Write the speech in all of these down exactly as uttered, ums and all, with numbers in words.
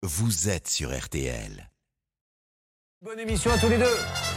vous êtes sur R T L. Bonne émission à tous les deux.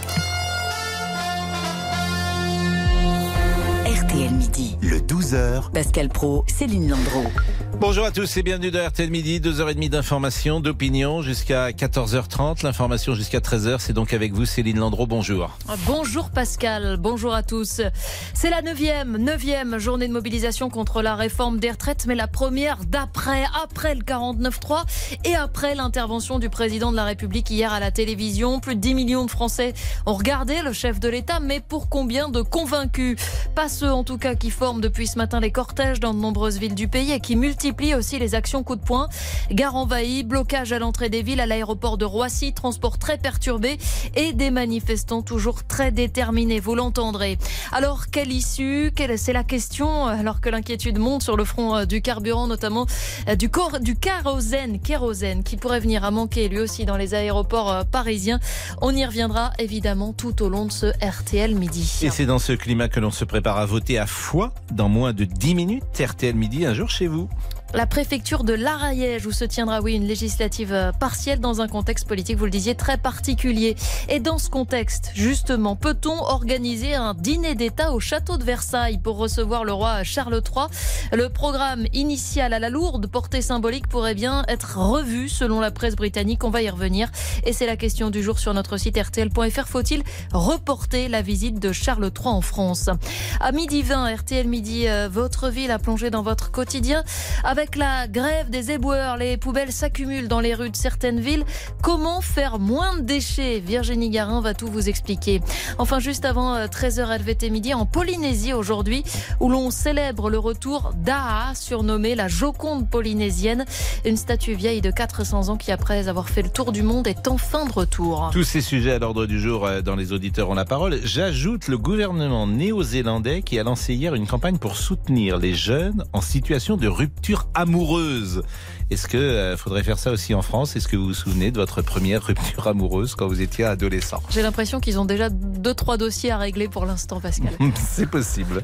R T L Midi. Le douze heures. Pascal Praud, Céline Landreau. Bonjour à tous et bienvenue dans R T L Midi, deux heures trente d'information, d'opinion jusqu'à quatorze heures trente. L'information jusqu'à treize heures, c'est donc avec vous Céline Landreau, bonjour. Bonjour Pascal, bonjour à tous. C'est la neuvième, neuvième journée de mobilisation contre la réforme des retraites, mais la première d'après, après le quarante-neuf trois et après l'intervention du président de la République hier à la télévision. Plus de dix millions de Français ont regardé le chef de l'État, mais pour combien de convaincus? Pas ceux en tout cas qui forment depuis ce matin les cortèges dans de nombreuses villes du pays et qui multiplient aussi les actions coup de poing. Gare envahie, blocage à l'entrée des villes, à l'aéroport de Roissy, transport très perturbé et des manifestants toujours très déterminés, vous l'entendrez. Alors, quelle issue? Quelle, c'est la question, alors que l'inquiétude monte sur le front du carburant, notamment du, cor, du kérosène, kérosène, qui pourrait venir à manquer lui aussi dans les aéroports parisiens. On y reviendra évidemment tout au long de ce R T L Midi. Et c'est dans ce climat que l'on se prépare à voter à Foix dans moins de dix minutes. R T L Midi, un jour chez vous. La préfecture de l'Ariège où se tiendra oui une législative partielle dans un contexte politique, vous le disiez, très particulier. Et dans ce contexte, justement, peut-on organiser un dîner d'État au château de Versailles pour recevoir le roi Charles trois? Le programme initial à la lourde portée symbolique pourrait bien être revu selon la presse britannique. On va y revenir. Et c'est la question du jour sur notre site R T L point F R. Faut-il reporter la visite de Charles trois en France? À midi vingt, R T L Midi, euh, votre ville a plongé dans votre quotidien. Avec la grève des éboueurs, les poubelles s'accumulent dans les rues de certaines villes. Comment faire moins de déchets? Virginie Garin va tout vous expliquer. Enfin, juste avant treize heures L V T Midi, en Polynésie aujourd'hui, où l'on célèbre le retour d'Aha, surnommée la Joconde polynésienne. Une statue vieille de quatre cents ans qui, après avoir fait le tour du monde, est enfin de retour. Tous ces sujets à l'ordre du jour dans Les Auditeurs ont la parole. J'ajoute le gouvernement néo-zélandais qui a lancé hier une campagne pour soutenir les jeunes en situation de rupture amoureuse. Est-ce qu'il euh, faudrait faire ça aussi en France? Est-ce que vous vous souvenez de votre première rupture amoureuse quand vous étiez adolescent? J'ai l'impression qu'ils ont déjà deux trois dossiers à régler pour l'instant, Pascal. C'est possible.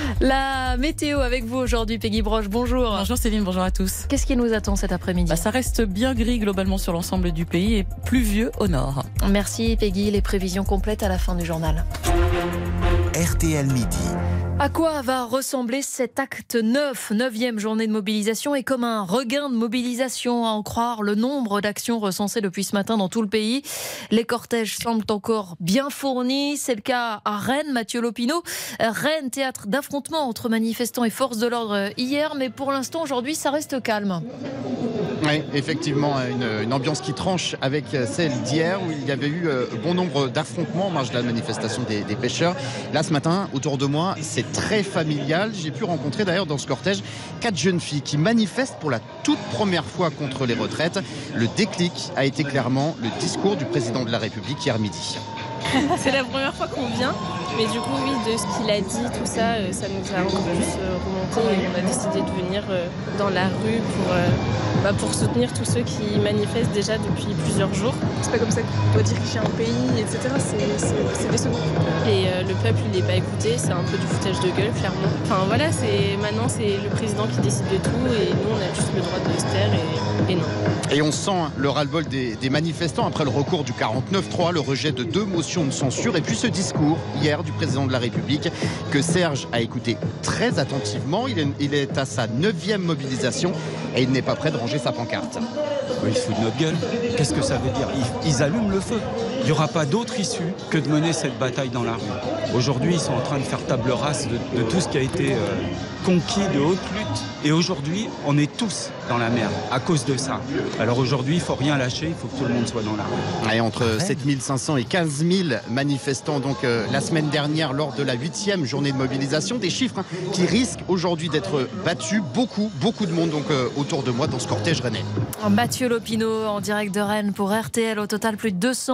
La météo avec vous aujourd'hui, Peggy Broche, bonjour. Bonjour Céline, bonjour à tous. Qu'est-ce qui nous attend cet après-midi? Bah, ça reste bien gris globalement sur l'ensemble du pays et pluvieux au nord. Merci Peggy, les prévisions complètes à la fin du journal. R T L Midi. À quoi va ressembler cet acte neuf, neuvième journée de mobilisation, et comme un regain de mobilisation à en croire le nombre d'actions recensées depuis ce matin dans tout le pays. Les cortèges semblent encore bien fournis. C'est le cas à Rennes, Mathieu Lopineau. Rennes, théâtre d'affrontements entre manifestants et forces de l'ordre hier, mais pour l'instant aujourd'hui ça reste calme. Oui, effectivement, une, une ambiance qui tranche avec celle d'hier où il y avait eu bon nombre d'affrontements en marge de la manifestation des, des pêcheurs. Là, ce matin, autour de moi, c'est très familial. J'ai pu rencontrer d'ailleurs dans ce cortège quatre jeunes filles qui manifestent pour la toute première fois contre les retraites. Le déclic a été clairement le discours du président de la République hier midi. C'est la première fois qu'on vient, mais du coup, oui, de ce qu'il a dit, tout ça, ça nous a encore plus remonté et on a décidé de venir dans la rue pour, bah, pour soutenir tous ceux qui manifestent déjà depuis plusieurs jours. C'est pas comme ça qu'on doit diriger un pays, et cetera. C'est, c'est, c'est décevant. Et euh, le peuple, il n'est pas écouté, c'est un peu du foutage de gueule, clairement. Enfin voilà, c'est, maintenant c'est le président qui décide de tout et nous, on a juste le droit de se taire et, et non. Et on sent le ras-le-bol des, des manifestants après le recours du quarante-neuf trois, le rejet de deux motions de censure et puis ce discours hier du président de la République que Serge a écouté très attentivement. Il est, il est à sa neuvième mobilisation et il n'est pas prêt de ranger sa pancarte. Ils se foutent de notre gueule. Qu'est-ce que ça veut dire? ils, ils allument le feu. Il n'y aura pas d'autre issue que de mener cette bataille dans la rue. Aujourd'hui, ils sont en train de faire table rase de, de tout ce qui a été euh, conquis de haute lutte. Et aujourd'hui, on est tous dans la merde à cause de ça. Alors aujourd'hui, il ne faut rien lâcher, il faut que tout le monde soit dans la rue. Et entre sept mille cinq cents et quinze mille manifestants donc, euh, la semaine dernière lors de la huitième journée de mobilisation. Des chiffres hein, qui risquent aujourd'hui d'être battus. Beaucoup, beaucoup de monde donc, euh, autour de moi dans ce cortège rennais. Mathieu Lopineau en direct de Rennes pour R T L. Au total, plus de deux cents manifestants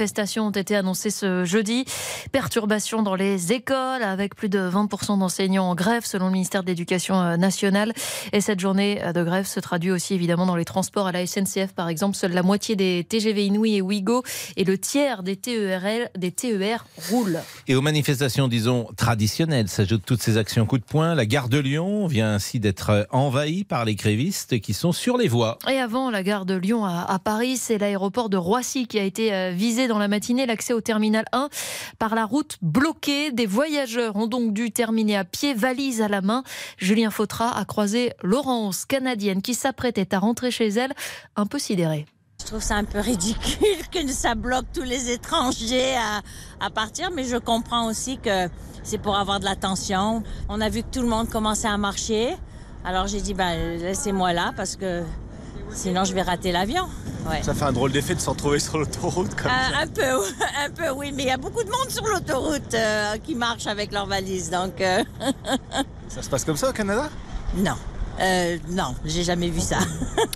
manifestations ont été annoncées ce jeudi. Perturbations dans les écoles avec plus de vingt pour cent d'enseignants en grève selon le ministère de l'Éducation nationale. Et cette journée de grève se traduit aussi évidemment dans les transports à la S N C F par exemple. Seule la moitié des T G V Inouï et Ouigo et le tiers des T E R L, des T E R roulent. Et aux manifestations, disons, traditionnelles s'ajoutent toutes ces actions coup de poing. La gare de Lyon vient ainsi d'être envahie par les grévistes qui sont sur les voies. Et avant la gare de Lyon à, à Paris, c'est l'aéroport de Roissy qui a été visé dans la matinée. L'accès au terminal un par la route bloquée. Des voyageurs ont donc dû terminer à pied, valise à la main. Julien Fautra a croisé Laurence, canadienne, qui s'apprêtait à rentrer chez elle, un peu sidérée. Je trouve ça un peu ridicule que ça bloque tous les étrangers à, à partir, mais je comprends aussi que c'est pour avoir de l'attention. On a vu que tout le monde commençait à marcher, alors j'ai dit ben, laissez-moi là parce que sinon je vais rater l'avion. Ouais. Ça fait un drôle d'effet de se retrouver sur l'autoroute comme euh, ça. Un peu, un peu oui, mais il y a beaucoup de monde sur l'autoroute euh, qui marche avec leurs valises, donc... Euh... Ça se passe comme ça au Canada ? Non, euh, non, j'ai jamais vu ça.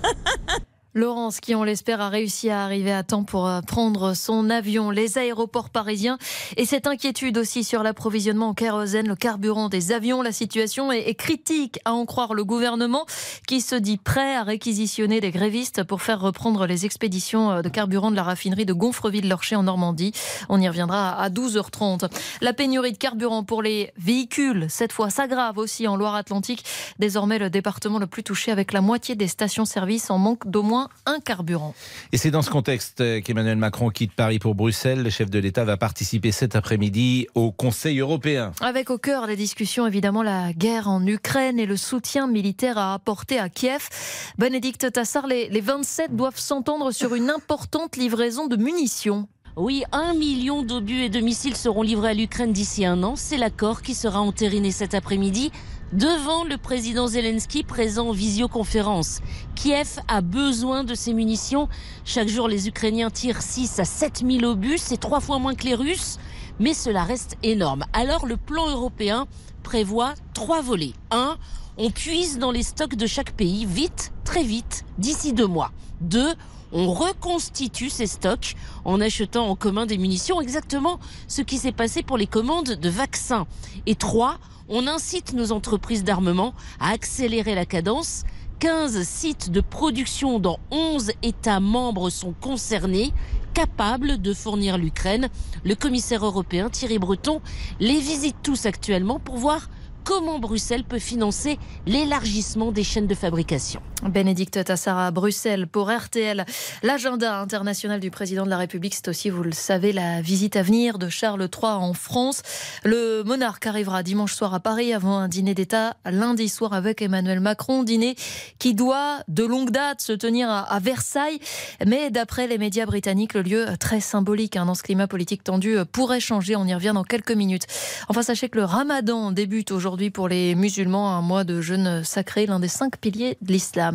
Laurence, qui on l'espère a réussi à arriver à temps pour prendre son avion. Les aéroports parisiens et cette inquiétude aussi sur l'approvisionnement en kérosène, le carburant des avions. La situation est, est critique à en croire le gouvernement qui se dit prêt à réquisitionner des grévistes pour faire reprendre les expéditions de carburant de la raffinerie de Gonfreville-Lorcher en Normandie. On y reviendra à douze heures trente. La pénurie de carburant pour les véhicules, cette fois, s'aggrave aussi en Loire-Atlantique. Désormais, le département le plus touché avec la moitié des stations-service en manque d'au moins un carburant. Et c'est dans ce contexte qu'Emmanuel Macron quitte Paris pour Bruxelles. Le chef de l'État va participer cet après-midi au Conseil européen. Avec au cœur des discussions, évidemment, la guerre en Ukraine et le soutien militaire à apporter à Kiev. Bénédicte Tassard, les, les vingt-sept doivent s'entendre sur une importante livraison de munitions. Oui, un million d'obus et de missiles seront livrés à l'Ukraine d'ici un an. C'est l'accord qui sera entériné cet après-midi devant le président Zelensky présent en visioconférence. Kiev a besoin de ces munitions. Chaque jour, les Ukrainiens tirent six à sept mille obus. C'est trois fois moins que les Russes, mais cela reste énorme. Alors, le plan européen prévoit trois volets. Un, on puise dans les stocks de chaque pays, vite, très vite, d'ici deux mois. Deux, on reconstitue ces stocks en achetant en commun des munitions, exactement ce qui s'est passé pour les commandes de vaccins. Et trois, on incite nos entreprises d'armement à accélérer la cadence. quinze sites de production dans onze États membres sont concernés, capables de fournir l'Ukraine. Le commissaire européen Thierry Breton les visite tous actuellement pour voir comment Bruxelles peut financer l'élargissement des chaînes de fabrication. Bénédicte Tassard à Bruxelles pour R T L. L'agenda international du président de la République, c'est aussi, vous le savez, la visite à venir de Charles trois en France. Le monarque arrivera dimanche soir à Paris avant un dîner d'État lundi soir avec Emmanuel Macron. Dîner qui doit, de longue date, se tenir à, à Versailles. Mais d'après les médias britanniques, le lieu très symbolique hein, dans ce climat politique tendu pourrait changer. On y revient dans quelques minutes. Enfin, sachez que le ramadan débute aujourd'hui pour les musulmans, un mois de jeûne sacré, l'un des cinq piliers de l'islam.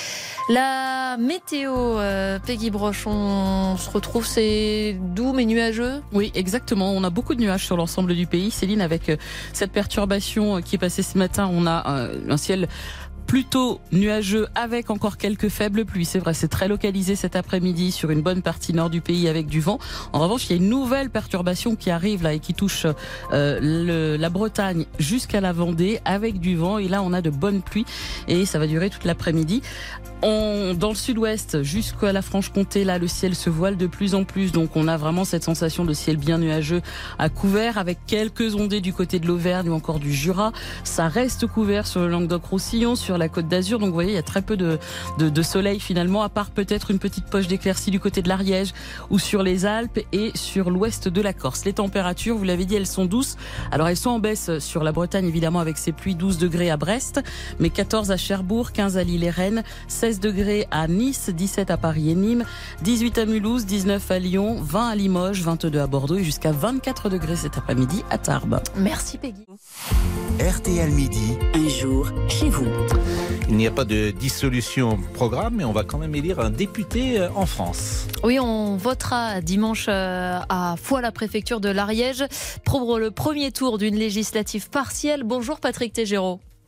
La météo, euh, Peggy Broche, on se retrouve, c'est doux mais nuageux. Oui, exactement. On a beaucoup de nuages sur l'ensemble du pays. Céline, avec euh, cette perturbation qui est passée ce matin, on a euh, un ciel plutôt nuageux avec encore quelques faibles pluies. C'est vrai, c'est très localisé cet après-midi sur une bonne partie nord du pays avec du vent. En revanche, il y a une nouvelle perturbation qui arrive là et qui touche euh, le, la Bretagne jusqu'à la Vendée avec du vent. Et là, on a de bonnes pluies et ça va durer toute l'après-midi. On, dans le sud-ouest jusqu'à la Franche-Comté, là, le ciel se voile de plus en plus. Donc, on a vraiment cette sensation de ciel bien nuageux à couvert avec quelques ondées du côté de l'Auvergne ou encore du Jura. Ça reste couvert sur le Languedoc-Roussillon, sur la Côte d'Azur. Donc, vous voyez, il y a très peu de, de, de soleil finalement, à part peut-être une petite poche d'éclaircie du côté de l'Ariège ou sur les Alpes et sur l'ouest de la Corse. Les températures, vous l'avez dit, elles sont douces. Alors, elles sont en baisse sur la Bretagne, évidemment, avec ses pluies, douze degrés à Brest, mais quatorze à Cherbourg, quinze à Lille et Rennes, seize degrés à Nice, dix-sept à Paris et Nîmes, dix-huit à Mulhouse, dix-neuf à Lyon, vingt à Limoges, vingt-deux à Bordeaux et jusqu'à vingt-quatre degrés cet après-midi à Tarbes. Merci Peggy. R T L Midi. Un jour chez vous. Il n'y a pas de dissolution au programme, mais on va quand même élire un député en France. Oui, on votera dimanche à Foix, la préfecture de l'Ariège, pour le premier tour d'une législative partielle. Bonjour Patrick Tégéraud.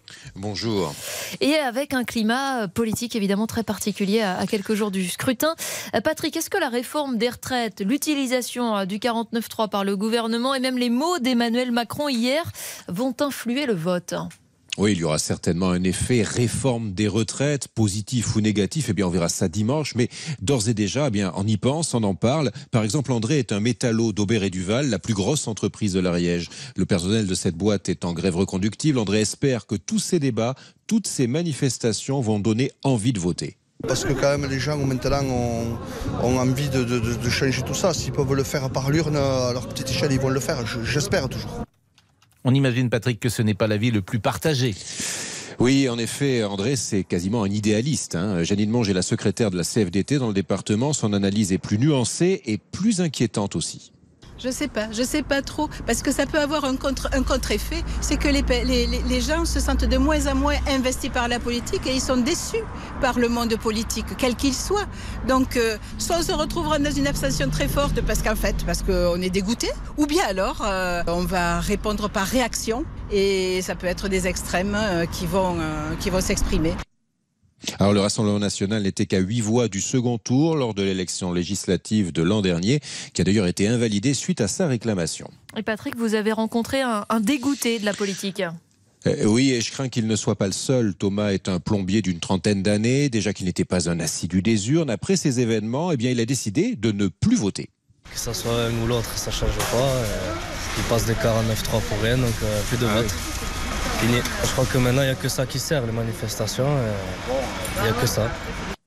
Bonjour. Et avec un climat politique évidemment très particulier à quelques jours du scrutin. Patrick, est-ce que la réforme des retraites, l'utilisation du quarante-neuf trois par le gouvernement et même les mots d'Emmanuel Macron hier vont influer le vote ? Oui, il y aura certainement un effet réforme des retraites, positif ou négatif. Eh bien, on verra ça dimanche. Mais d'ores et déjà, eh bien, on y pense, on en parle. Par exemple, André est un métallo d'Aubert et Duval, la plus grosse entreprise de l'Ariège. Le personnel de cette boîte est en grève reconductible. André espère que tous ces débats, toutes ces manifestations vont donner envie de voter. Parce que quand même les gens maintenant ont, ont envie de, de, de changer tout ça. S'ils peuvent le faire par l'urne, à leur petite échelle, ils vont le faire. J'espère toujours. On imagine, Patrick, que ce n'est pas l'avis le plus partagé. Oui, en effet, André, c'est quasiment un idéaliste. Hein. Janine Monge est la secrétaire de la C F D T dans le département. Son analyse est plus nuancée et plus inquiétante aussi. Je sais pas, je sais pas trop, parce que ça peut avoir un, contre, un contre-effet, c'est que les, les, les gens se sentent de moins en moins investis par la politique et ils sont déçus par le monde politique, quel qu'il soit. Donc, euh, soit on se retrouvera dans une abstention très forte parce qu'en fait, parce qu'on est dégoûté, ou bien alors euh, on va répondre par réaction et ça peut être des extrêmes euh, qui vont, euh, qui vont s'exprimer. Alors le Rassemblement national n'était qu'à huit voix du second tour lors de l'élection législative de l'an dernier, qui a d'ailleurs été invalidée suite à sa réclamation. Et Patrick, vous avez rencontré un, un dégoûté de la politique. Euh, oui, et je crains qu'il ne soit pas le seul. Thomas est un plombier d'une trentaine d'années, déjà qu'il n'était pas un assidu des urnes. Après ces événements, eh bien, il a décidé de ne plus voter. Que ce soit un ou l'autre, ça ne change pas. Euh, il passe des quarante-neuf trois pour rien, donc euh, plus de vote. Fini. Je crois que maintenant, il n'y a que ça qui sert, les manifestations. Il n'y a que ça.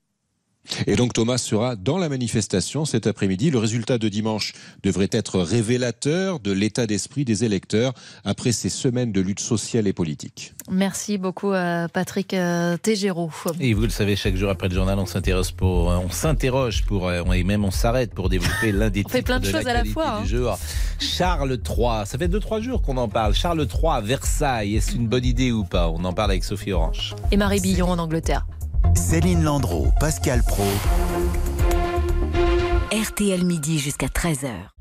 Et donc Thomas sera dans la manifestation cet après-midi. Le résultat de dimanche devrait être révélateur de l'état d'esprit des électeurs après ces semaines de lutte sociale et politique. Merci beaucoup Patrick Tégéraud. Et vous le savez, chaque jour après le journal, on s'interroge pour, on s'interroge pour, et même on s'arrête pour développer l'un des on fait plein de, de choses à la fois. Du hein. jour. Charles trois, ça fait deux trois jours qu'on en parle. Charles trois à Versailles, est-ce une bonne idée ou pas? On en parle avec Sophie Orange. Et Marie Billon en Angleterre. Céline Landreau, Pascal Praud. R T L Midi jusqu'à treize heures.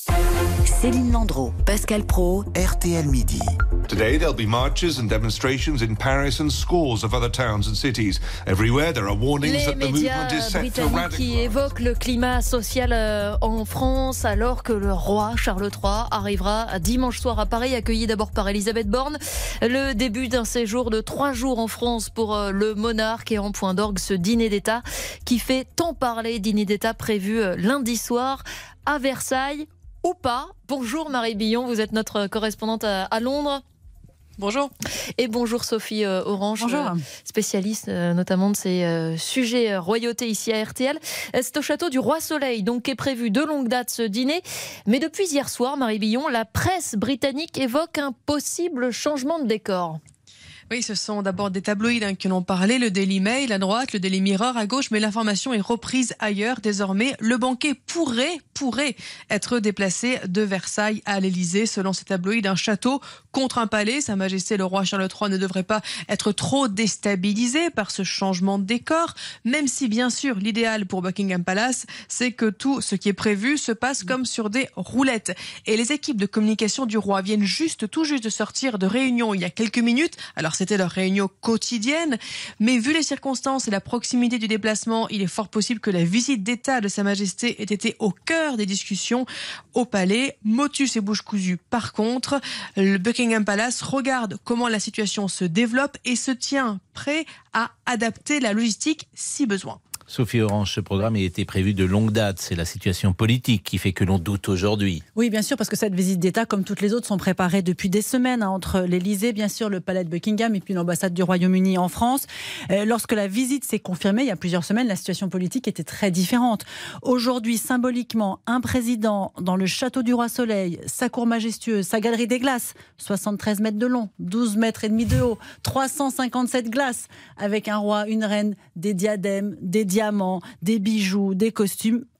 Céline Landreau, Pascal Praud, R T L Midi. Today there'll be marches and demonstrations in Paris and scores of other towns and cities. Everywhere there are warnings Les that the movement is set to britanniques qui évoquent le climat social en France alors que le roi Charles trois arrivera dimanche soir à Paris, accueilli d'abord par Elisabeth Borne. Le début d'un séjour de trois jours en France pour le monarque et en point d'orgue ce dîner d'État qui fait tant parler, dîner d'État prévu lundi soir à Versailles ou pas. Bonjour Marie Billon, vous êtes notre correspondante à Londres. Bonjour. Et bonjour Sophie euh, Orange, bonjour. Euh, spécialiste euh, notamment de ces euh, sujets euh, royauté ici à R T L. Euh, c'est au château du Roi Soleil, donc est prévu de longue date ce dîner. Mais depuis hier soir, Marie Billon, la presse britannique évoque un possible changement de décor. Oui, ce sont d'abord des tabloïds hein, qui en ont parlé, le Daily Mail à droite, le Daily Mirror à gauche, mais l'information est reprise ailleurs. Désormais, le banquet pourrait, pourrait être déplacé de Versailles à l'Élysée. Selon ces tabloïds, un château contre un palais. Sa Majesté le roi Charles trois ne devrait pas être trop déstabilisé par ce changement de décor, même si bien sûr l'idéal pour Buckingham Palace, c'est que tout ce qui est prévu se passe comme sur des roulettes. Et les équipes de communication du roi viennent juste, tout juste de sortir de réunion il y a quelques minutes. Alors c'était leur réunion quotidienne, mais vu les circonstances et la proximité du déplacement, il est fort possible que la visite d'État de Sa Majesté ait été au cœur des discussions au palais. Motus et bouche cousue. Par contre, le Buckingham Palace regarde comment la situation se développe et se tient prêt à adapter la logistique si besoin. Sophie Orange, ce programme a été prévu de longue date. C'est la situation politique qui fait que l'on doute aujourd'hui. Oui, bien sûr, parce que cette visite d'État, comme toutes les autres, sont préparées depuis des semaines hein, entre l'Élysée, bien sûr, le palais de Buckingham et puis l'ambassade du Royaume-Uni en France. Euh, lorsque la visite s'est confirmée, il y a plusieurs semaines, la situation politique était très différente. Aujourd'hui, symboliquement, un président dans le château du Roi Soleil, sa cour majestueuse, sa galerie des glaces, soixante-treize mètres de long, douze mètres et demi de haut, trois cent cinquante-sept glaces, avec un roi, une reine, des diadèmes, des diamants, des bijoux, des costumes.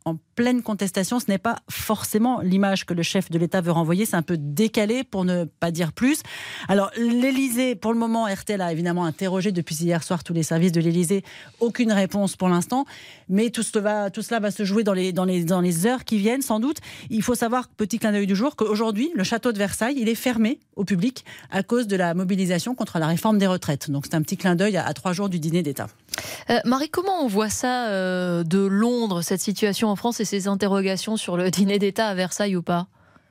en pleine contestation. Ce n'est pas forcément l'image que le chef de l'État veut renvoyer. C'est un peu décalé pour ne pas dire plus. Alors, l'Élysée, pour le moment, R T L a évidemment interrogé depuis hier soir tous les services de l'Élysée. Aucune réponse pour l'instant. Mais tout cela va, tout cela va se jouer dans les, dans, les, dans les heures qui viennent, sans doute. Il faut savoir, petit clin d'œil du jour, qu'aujourd'hui, le château de Versailles, il est fermé au public à cause de la mobilisation contre la réforme des retraites. Donc, c'est un petit clin d'œil à, à trois jours du dîner d'État. Euh, Marie, comment on voit ça euh, de Londres, cette situation en France et ces interrogations sur le dîner d'État à Versailles ou pas ?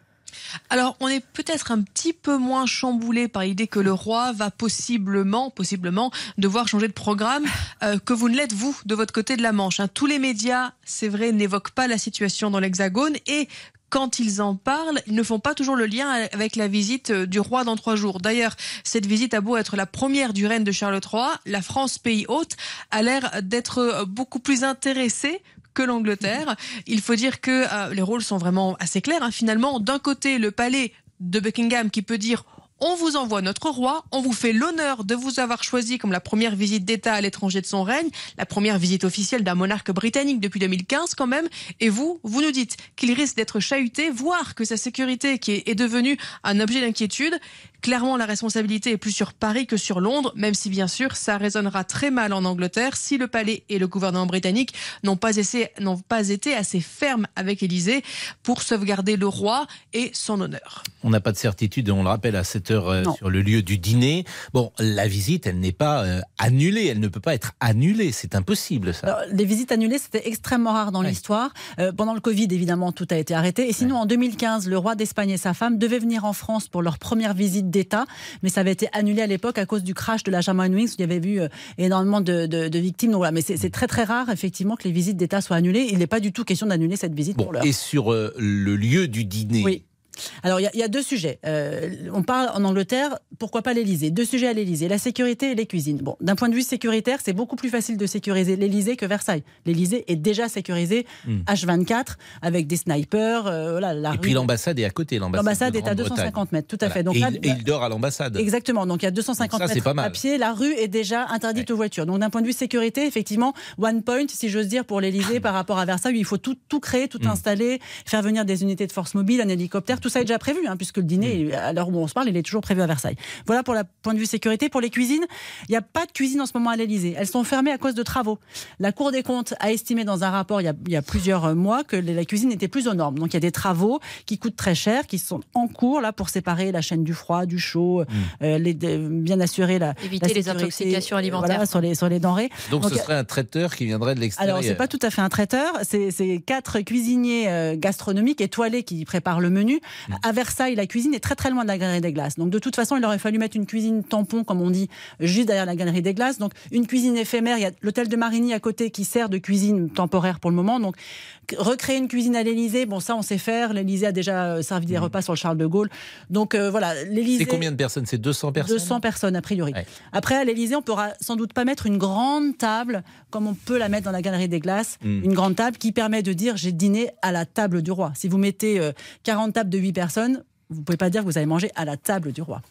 Alors, on est peut-être un petit peu moins chamboulé par l'idée que le roi va possiblement, possiblement devoir changer de programme, euh, que vous ne l'êtes, vous, de votre côté de la Manche. Hein. Tous les médias, c'est vrai, n'évoquent pas la situation dans l'Hexagone et quand ils en parlent, ils ne font pas toujours le lien avec la visite du roi dans trois jours. D'ailleurs, cette visite a beau être la première du règne de Charles trois, la France, pays hôte, a l'air d'être beaucoup plus intéressée que l'Angleterre. Il faut dire que euh, les rôles sont vraiment assez clairs. Hein. Finalement, d'un côté, le palais de Buckingham qui peut dire on vous envoie notre roi, on vous fait l'honneur de vous avoir choisi comme la première visite d'État à l'étranger de son règne, la première visite officielle d'un monarque britannique depuis deux mille quinze quand même, et vous, vous nous dites qu'il risque d'être chahuté, voire que sa sécurité qui est, est devenue un objet d'inquiétude. Clairement, la responsabilité est plus sur Paris que sur Londres, même si bien sûr ça résonnera très mal en Angleterre si le palais et le gouvernement britannique n'ont pas, essayé, n'ont pas été assez fermes avec l'Élysée pour sauvegarder le roi et son honneur. On n'a pas de certitude, on le rappelle à cette heure euh, sur le lieu du dîner. Bon, la visite, elle n'est pas euh, annulée, elle ne peut pas être annulée, c'est impossible ça. Alors, les visites annulées, c'était extrêmement rare dans ouais. l'histoire. Euh, pendant le Covid, évidemment, tout a été arrêté. Et sinon, ouais. en deux mille quinze, le roi d'Espagne et sa femme devaient venir en France pour leur première visite d'État, mais ça avait été annulé à l'époque à cause du crash de la Germanwings où il y avait eu euh, énormément de, de, de victimes. Donc, voilà. Mais c'est, c'est très très rare effectivement que les visites d'État soient annulées. Il n'est pas du tout question d'annuler cette visite bon, pour l'heure. Et sur euh, le lieu du dîner. Oui. Alors, il y, y a deux sujets. Euh, on parle en Angleterre, pourquoi pas l'Élysée ? Deux sujets à l'Élysée, la sécurité et les cuisines. Bon, d'un point de vue sécuritaire, c'est beaucoup plus facile de sécuriser l'Élysée que Versailles. L'Élysée est déjà sécurisée mmh. H vingt-quatre avec des snipers. Euh, voilà, la et rue. puis l'ambassade est à côté. L'ambassade, l'ambassade est à deux cent cinquante mètres, tout à voilà. fait. Donc, et, là, il, et il dort à l'ambassade. Exactement, donc il y a deux cent cinquante ça, mètres à pied. La rue est déjà interdite ouais. aux voitures. Donc d'un point de vue sécurité, effectivement, one point, si j'ose dire, pour l'Élysée par rapport à Versailles, il faut tout, tout créer, tout mmh. installer, faire venir des unités de force mobile, un hélicoptère, tout ça est déjà prévu, hein, puisque le dîner, à l'heure où on se parle, il est toujours prévu à Versailles. Voilà pour le point de vue sécurité. Pour les cuisines, il n'y a pas de cuisine en ce moment à l'Élysée. Elles sont fermées à cause de travaux. La Cour des comptes a estimé dans un rapport il y a, il y a plusieurs mois que la cuisine n'était plus aux normes. Donc il y a des travaux qui coûtent très cher, qui sont en cours là pour séparer la chaîne du froid, du chaud, mmh. euh, les, de, bien assurer la éviter la les intoxications alimentaires. Voilà, sur les sur les denrées. Donc, Donc ce serait un traiteur qui viendrait de l'extérieur. Alors c'est pas tout à fait un traiteur. C'est, c'est quatre cuisiniers euh, gastronomiques étoilés qui préparent le menu. Mmh. À Versailles, la cuisine est très très loin de la Galerie des Glaces. Donc de toute façon, il aurait fallu mettre une cuisine tampon, comme on dit, juste derrière la Galerie des Glaces. Donc une cuisine éphémère. Il y a l'hôtel de Marigny à côté qui sert de cuisine temporaire pour le moment. Donc recréer une cuisine à l'Élysée, bon ça on sait faire. L'Élysée a déjà servi des mmh. repas sur le Charles de Gaulle. Donc euh, voilà, l'Élysée. C'est combien de personnes ? C'est deux cents personnes ? deux cents personnes a priori. Ouais. Après à l'Élysée, on pourra sans doute pas mettre une grande table comme on peut la mettre dans la Galerie des Glaces. Mmh. Une grande table qui permet de dire j'ai dîné à la table du roi. Si vous mettez euh, quarante tables de huit personnes, vous ne pouvez pas dire que vous allez manger à la table du roi.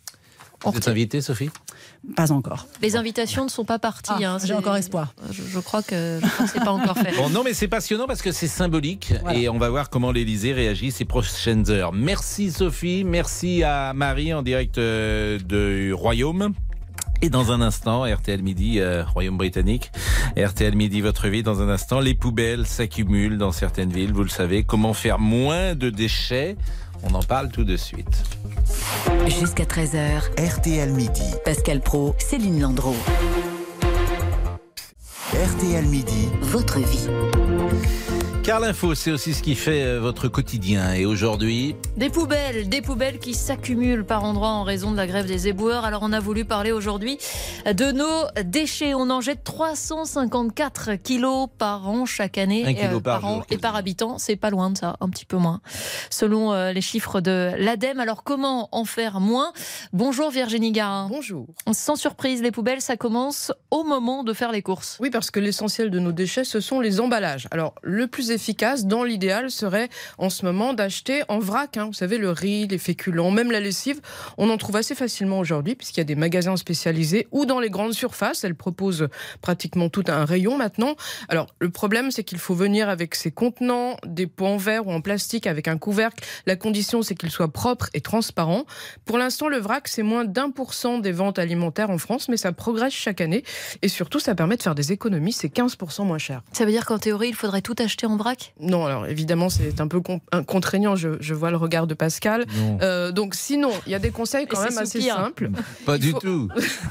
Vous êtes invitée, Sophie ? Pas encore. Les invitations ne sont pas parties. Ah, hein, j'ai encore espoir. Je, je crois que ce n'est pas encore fait. Bon, non, mais c'est passionnant parce que c'est symbolique. Voilà. Et on va voir comment l'Élysée réagit ces prochaines heures. Merci, Sophie. Merci à Marie en direct euh, du Royaume. Et dans un instant, R T L Midi, euh, Royaume britannique, R T L Midi, votre vie, dans un instant, les poubelles s'accumulent dans certaines villes, vous le savez. Comment faire moins de déchets ? On en parle tout de suite. Jusqu'à treize heures, R T L Midi. Pascal Praud, Céline Landreau. R T L Midi. Votre vie. Car l'info, c'est aussi ce qui fait votre quotidien. Et aujourd'hui... Des poubelles, des poubelles qui s'accumulent par endroits en raison de la grève des éboueurs. Alors on a voulu parler aujourd'hui de nos déchets. On en jette trois cent cinquante-quatre kilos par an chaque année. Un kilo euh, par, par an jour, et par habitant. C'est pas loin de ça, un petit peu moins. Selon euh, les chiffres de l'ADEME. Alors comment en faire moins ? Bonjour Virginie Garin. Bonjour. Sans surprise, les poubelles, ça commence au moment de faire les courses. Oui, parce que l'essentiel de nos déchets, ce sont les emballages. Alors le plus efficace, dans l'idéal, serait en ce moment d'acheter en vrac. Hein. Vous savez, le riz, les féculents, même la lessive, on en trouve assez facilement aujourd'hui, puisqu'il y a des magasins spécialisés ou dans les grandes surfaces. Elles proposent pratiquement tout un rayon maintenant. Alors, le problème, c'est qu'il faut venir avec ses contenants, des pots en verre ou en plastique avec un couvercle. La condition, c'est qu'il soit propre et transparent. Pour l'instant, le vrac, c'est moins d'un pour cent des ventes alimentaires en France, mais ça progresse chaque année. Et surtout, ça permet de faire des économies. C'est quinze pour cent moins cher. Ça veut dire qu'en théorie, il faudrait tout acheter en vrac ? Non, alors évidemment, c'est un peu con- contraignant. Je, je vois le regard de Pascal. Euh, donc sinon, il y a des conseils quand Et même assez soupir. simples. Pas Il du faut... tout.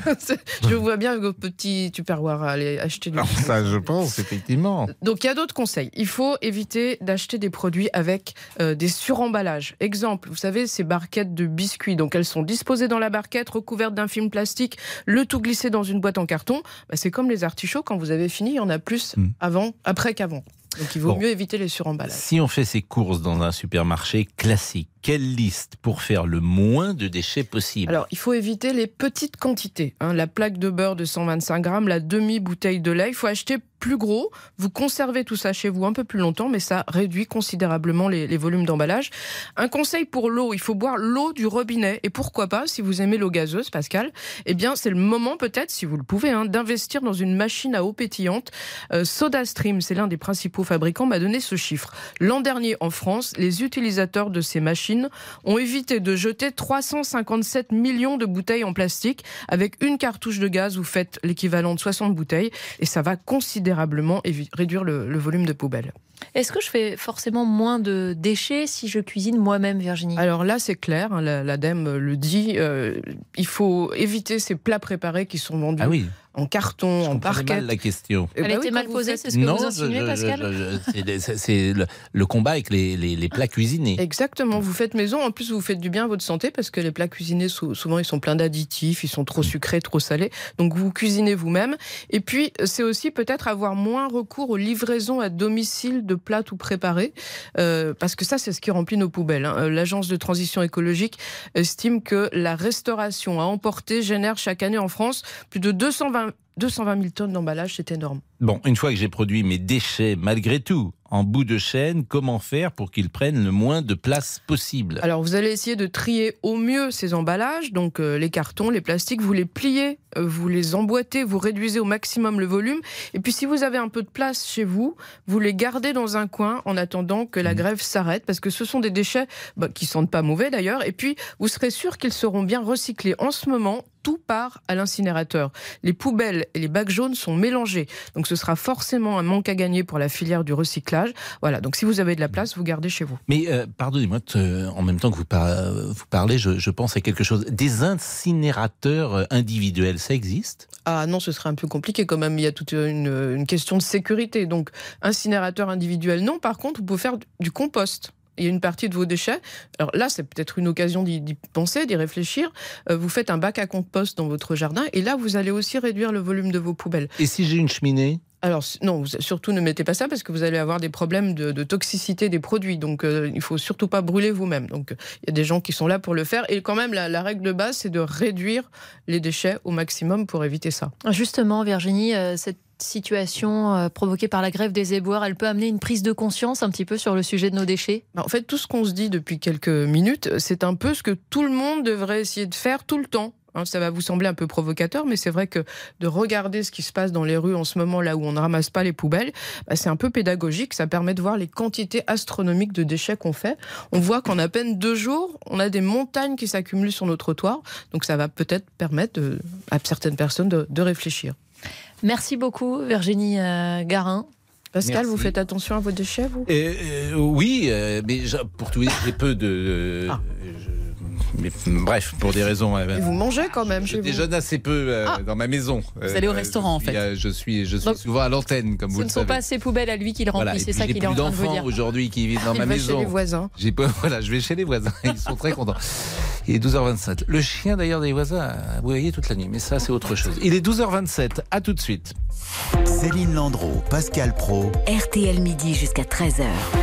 Je vois bien vos petits tupperwares à aller acheter du... Ça, je pense, effectivement. Donc il y a d'autres conseils. Il faut éviter d'acheter des produits avec euh, des suremballages. Exemple, vous savez, ces barquettes de biscuits. Donc elles sont disposées dans la barquette, recouvertes d'un film plastique, le tout glissé dans une boîte en carton. Bah, c'est comme les artichauts, quand vous avez fini, il y en a plus Mm. avant, après qu'avant. Donc il vaut Bon. mieux éviter les suremballages. Si on fait ses courses dans un supermarché classique, quelle liste pour faire le moins de déchets possible ? Alors, il faut éviter les petites quantités. Hein, la plaque de beurre de cent vingt-cinq grammes, la demi-bouteille de lait. Il faut acheter plus gros. Vous conservez tout ça chez vous un peu plus longtemps, mais ça réduit considérablement les, les volumes d'emballage. Un conseil pour l'eau, il faut boire l'eau du robinet. Et pourquoi pas, si vous aimez l'eau gazeuse, Pascal, eh bien, c'est le moment peut-être, si vous le pouvez, hein, d'investir dans une machine à eau pétillante. Euh, SodaStream, c'est l'un des principaux fabricants, m'a donné ce chiffre. L'an dernier, en France, les utilisateurs de ces machines ont évité de jeter trois cent cinquante-sept millions de bouteilles en plastique. Avec une cartouche de gaz, vous faites l'équivalent de soixante bouteilles et ça va considérablement évi- réduire le, le volume de poubelle. Est-ce que je fais forcément moins de déchets si je cuisine moi-même, Virginie ? Alors là, c'est clair, hein, la- l'ADEME le dit, euh, il faut éviter ces plats préparés qui sont vendus Ah oui. en carton, en Comprenez barquette. mal la question. Eh ben Elle oui, était mal quand vous posée, faites- c'est ce que Non, vous insinuez, je- je- Pascal je- je- c'est- c'est le, le combat avec les, les- les plats cuisinés. Exactement, vous faites maison, en plus vous faites du bien à votre santé parce que les plats cuisinés, sou- souvent ils sont pleins d'additifs, ils sont trop sucrés, trop salés, donc vous cuisinez vous-même. Et puis c'est aussi peut-être avoir moins recours aux livraisons à domicile de plats tout préparés, euh, parce que ça c'est ce qui remplit nos poubelles. Hein. L'Agence de transition écologique estime que la restauration à emporter génère chaque année en France plus de deux cent vingt mille tonnes d'emballage, c'est énorme. Bon, une fois que j'ai produit mes déchets, malgré tout, en bout de chaîne, comment faire pour qu'ils prennent le moins de place possible ? Alors vous allez essayer de trier au mieux ces emballages, donc euh, les cartons, les plastiques, vous les pliez, euh, vous les emboîtez, vous réduisez au maximum le volume, et puis si vous avez un peu de place chez vous, vous les gardez dans un coin en attendant que la grève s'arrête, parce que ce sont des déchets bah, qui sentent pas mauvais d'ailleurs, et puis vous serez sûr qu'ils seront bien recyclés. En ce moment, tout part à l'incinérateur. Les poubelles et les bacs jaunes sont mélangés. Donc ce sera forcément un manque à gagner pour la filière du recyclage. Voilà, donc si vous avez de la place, vous gardez chez vous. Mais euh, pardonnez-moi, euh, en même temps que vous, par- vous parlez, je, je pense à quelque chose. Des incinérateurs individuels, ça existe ? Ah non, ce serait un peu compliqué quand même. Il y a toute une, une question de sécurité. Donc incinérateur individuel, non. Par contre, vous pouvez faire du compost. Il y a une partie de vos déchets. Alors là, c'est peut-être une occasion d'y, d'y penser, d'y réfléchir. Euh, vous faites un bac à compost dans votre jardin et là, vous allez aussi réduire le volume de vos poubelles. Et si j'ai une cheminée ? Alors non, vous, surtout ne mettez pas ça parce que vous allez avoir des problèmes de, de toxicité des produits. Donc euh, il faut surtout pas brûler vous-même. Donc il y a des gens qui sont là pour le faire. Et quand même, la, la règle de base, c'est de réduire les déchets au maximum pour éviter ça. Justement, Virginie, euh, cette situation euh, provoquée par la grève des éboueurs, elle peut amener une prise de conscience un petit peu sur le sujet de nos déchets ? En fait, tout ce qu'on se dit depuis quelques minutes, c'est un peu ce que tout le monde devrait essayer de faire tout le temps. Ça va vous sembler un peu provocateur, mais c'est vrai que de regarder ce qui se passe dans les rues en ce moment, là où on ne ramasse pas les poubelles, bah c'est un peu pédagogique. Ça permet de voir les quantités astronomiques de déchets qu'on fait. On voit qu'en à peine deux jours, on a des montagnes qui s'accumulent sur nos trottoirs. Donc ça va peut-être permettre de, à certaines personnes de, de réfléchir. Merci beaucoup, Virginie euh, Garin. Pascal, Merci. vous faites attention à vos déchets, vous ? Euh, euh, Oui, euh, mais je- pour tout dire, j'ai peu de... Ah. je- mais, bref, pour des raisons... euh, Et vous mangez quand même je chez vous ? déjeune assez peu euh, Ah. dans ma maison. Vous allez au restaurant, je suis, en fait. euh, Je suis, je suis Donc, souvent à l'antenne, comme vous Ce le ne sont savez. pas ses poubelles à lui qu'il remplit, Voilà. Et c'est puis, ça j'ai qu'il est plus en train de vous d'enfants dire. aujourd'hui qui vivent dans Il ma va maison. chez les voisins. J'ai pas, voilà, je vais chez les voisins. Ils sont très contents. Il est douze heures vingt-sept. Le chien d'ailleurs des voisins, vous voyez toute la nuit. Mais ça, c'est autre chose. Il est douze heures vingt-sept. À tout de suite. Céline Landreau, Pascal Praud. R T L midi jusqu'à treize heures.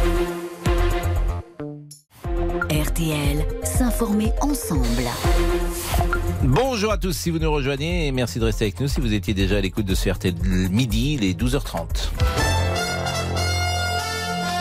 R T L, s'informer ensemble. Bonjour à tous si vous nous rejoignez et merci de rester avec nous si vous étiez déjà à l'écoute de ce R T L midi, il est douze heures trente.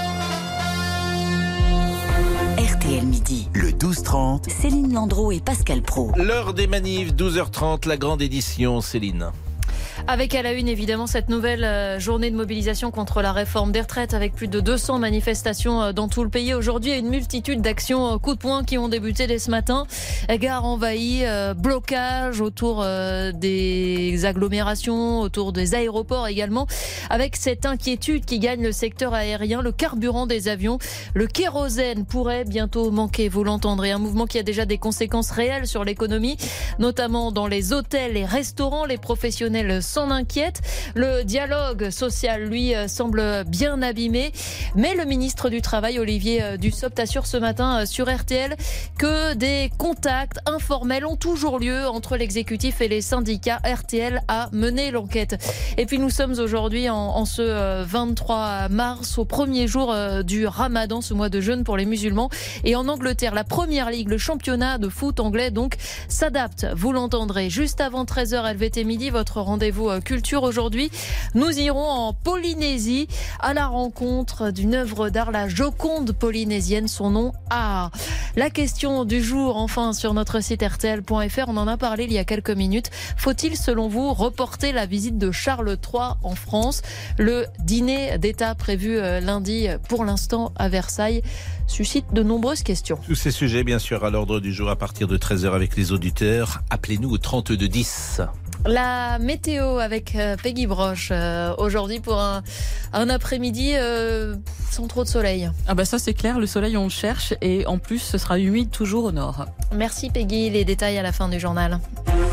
midi. Le douze trente. Céline Landreau et Pascal Praud. L'heure des manifs, douze heures trente, la grande édition, Céline. Avec à la une, évidemment, cette nouvelle journée de mobilisation contre la réforme des retraites avec plus de deux cents manifestations dans tout le pays. Aujourd'hui, une multitude d'actions coup de poing qui ont débuté dès ce matin. Gares envahies, blocage autour des agglomérations, autour des aéroports également. Avec cette inquiétude qui gagne le secteur aérien, le carburant des avions, le kérosène pourrait bientôt manquer, vous l'entendrez. Un mouvement qui a déjà des conséquences réelles sur l'économie, notamment dans les hôtels, les restaurants, les professionnels s'en inquiète. Le dialogue social, lui, semble bien abîmé. Mais le ministre du Travail, Olivier Dussopt, assure ce matin sur R T L que des contacts informels ont toujours lieu entre l'exécutif et les syndicats. R T L a mené l'enquête. Et puis nous sommes aujourd'hui en, en ce vingt-trois mars, au premier jour du Ramadan, ce mois de jeûne pour les musulmans. Et en Angleterre, la Première Ligue, le championnat de foot anglais, donc, s'adapte. Vous l'entendrez. Juste avant treize heures L V T midi, votre rendez-vous culture aujourd'hui. Nous irons en Polynésie à la rencontre d'une œuvre d'art, la Joconde polynésienne, son nom A. La question du jour, enfin, sur notre site R T L point F R, on en a parlé il y a quelques minutes. Faut-il, selon vous, reporter la visite de Charles trois en France? Le dîner d'État prévu lundi, pour l'instant, à Versailles, suscite de nombreuses questions. Tous ces sujets, bien sûr, à l'ordre du jour à partir de treize heures avec les auditeurs. Appelez-nous au trente-deux dix. La météo avec Peggy Broche euh, aujourd'hui pour un, un après-midi euh, sans trop de soleil. Ah bah ça c'est clair, le soleil on le cherche et en plus ce sera humide toujours au nord. Merci Peggy, les détails à la fin du journal.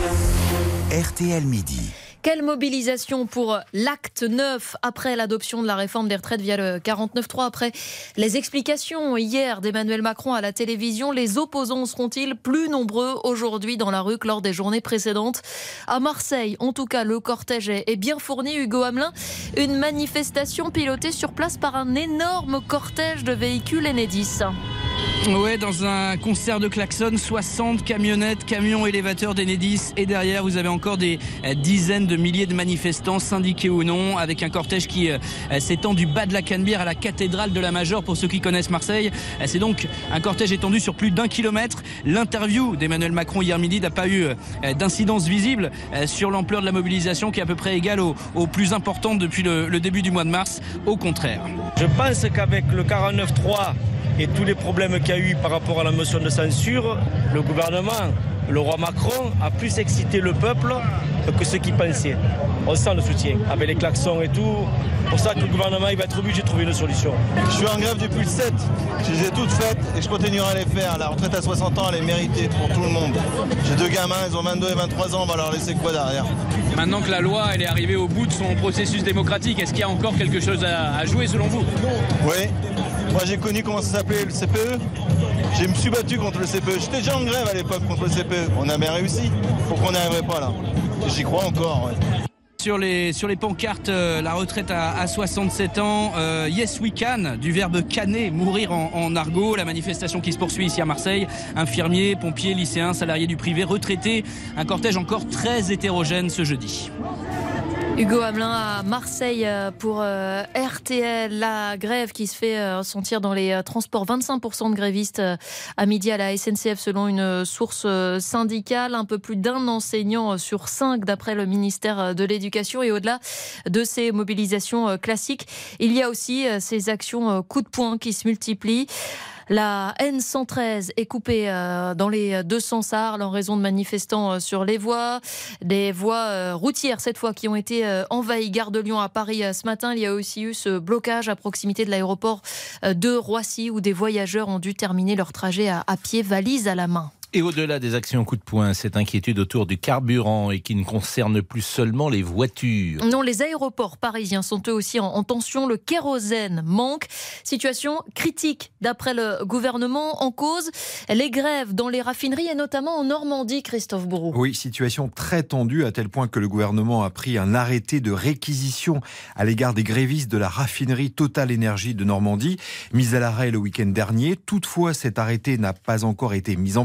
R T L midi. Quelle mobilisation pour l'acte neuf après l'adoption de la réforme des retraites via le quarante-neuf trois. Après les explications hier d'Emmanuel Macron à la télévision, les opposants seront-ils plus nombreux aujourd'hui dans la rue que lors des journées précédentes? À Marseille, en tout cas, le cortège est bien fourni. Hugo Hamelin, une manifestation pilotée sur place par un énorme cortège de véhicules Enedis. Ouais, dans un concert de klaxons, soixante camionnettes, camions élévateurs d'Enedis, et derrière vous avez encore des dizaines de milliers de manifestants, syndiqués ou non, avec un cortège qui euh, s'étend du bas de la Canebière à la cathédrale de la Major pour ceux qui connaissent Marseille. C'est donc un cortège étendu sur plus d'un kilomètre. L'interview d'Emmanuel Macron hier midi n'a pas eu euh, d'incidence visible euh, sur l'ampleur de la mobilisation qui est à peu près égale au, au plus importante depuis le, le début du mois de mars. Au contraire. Je pense qu'avec le quarante-neuf trois et tous les problèmes qu'il y a eu par rapport à la motion de censure, le gouvernement, le roi Macron, a plus excité le peuple que ceux qui pensaient. On sent le soutien, avec les klaxons et tout. C'est pour ça que le gouvernement il va être obligé de trouver une solution. Je suis en grève depuis le sept, je les ai toutes faites et je continuerai à les faire. La retraite à soixante ans, elle est méritée pour tout le monde. J'ai deux gamins, ils ont vingt-deux et vingt-trois ans, on va leur laisser quoi derrière? Maintenant que la loi elle est arrivée au bout de son processus démocratique, est-ce qu'il y a encore quelque chose à, à jouer selon vous? Oui. Moi j'ai connu comment ça s'appelait le C P E. Je me suis battu contre le C P E. J'étais déjà en grève à l'époque contre le C P E. On a bien réussi. Pourquoi on n'y arriverait pas là? J'y crois encore. Ouais. Sur les, sur les pancartes, euh, la retraite à, à soixante-sept ans, euh, Yes We Can, du verbe canner, mourir en, en argot. La manifestation qui se poursuit ici à Marseille. Infirmiers, pompiers, lycéens, salariés du privé, retraités. Un cortège encore très hétérogène ce jeudi. Hugo Hamelin à Marseille pour euh, R T L. La grève qui se fait euh, sentir dans les euh, transports. vingt-cinq pour cent de grévistes euh, à midi à la S N C F selon une source euh, syndicale. Un peu plus d'un enseignant euh, sur cinq d'après le ministère de l'Éducation. Et au-delà de ces mobilisations euh, classiques, il y a aussi euh, ces actions euh, coup de poing qui se multiplient. La N cent treize est coupée dans les deux sens à Arles en raison de manifestants sur les voies. Des voies routières, cette fois, qui ont été envahies. Gare de Lyon à Paris ce matin. Il y a aussi eu ce blocage à proximité de l'aéroport de Roissy où des voyageurs ont dû terminer leur trajet à pied, valise à la main. Et au-delà des actions coup de poing, cette inquiétude autour du carburant et qui ne concerne plus seulement les voitures. Non, les aéroports parisiens sont eux aussi en, en tension. Le kérosène manque. Situation critique d'après le gouvernement. En cause, les grèves dans les raffineries et notamment en Normandie, Christophe Bourreau. Oui, situation très tendue à tel point que le gouvernement a pris un arrêté de réquisition à l'égard des grévistes de la raffinerie Total Énergie de Normandie, mise à l'arrêt le week-end dernier. Toutefois, cet arrêté n'a pas encore été mis en place.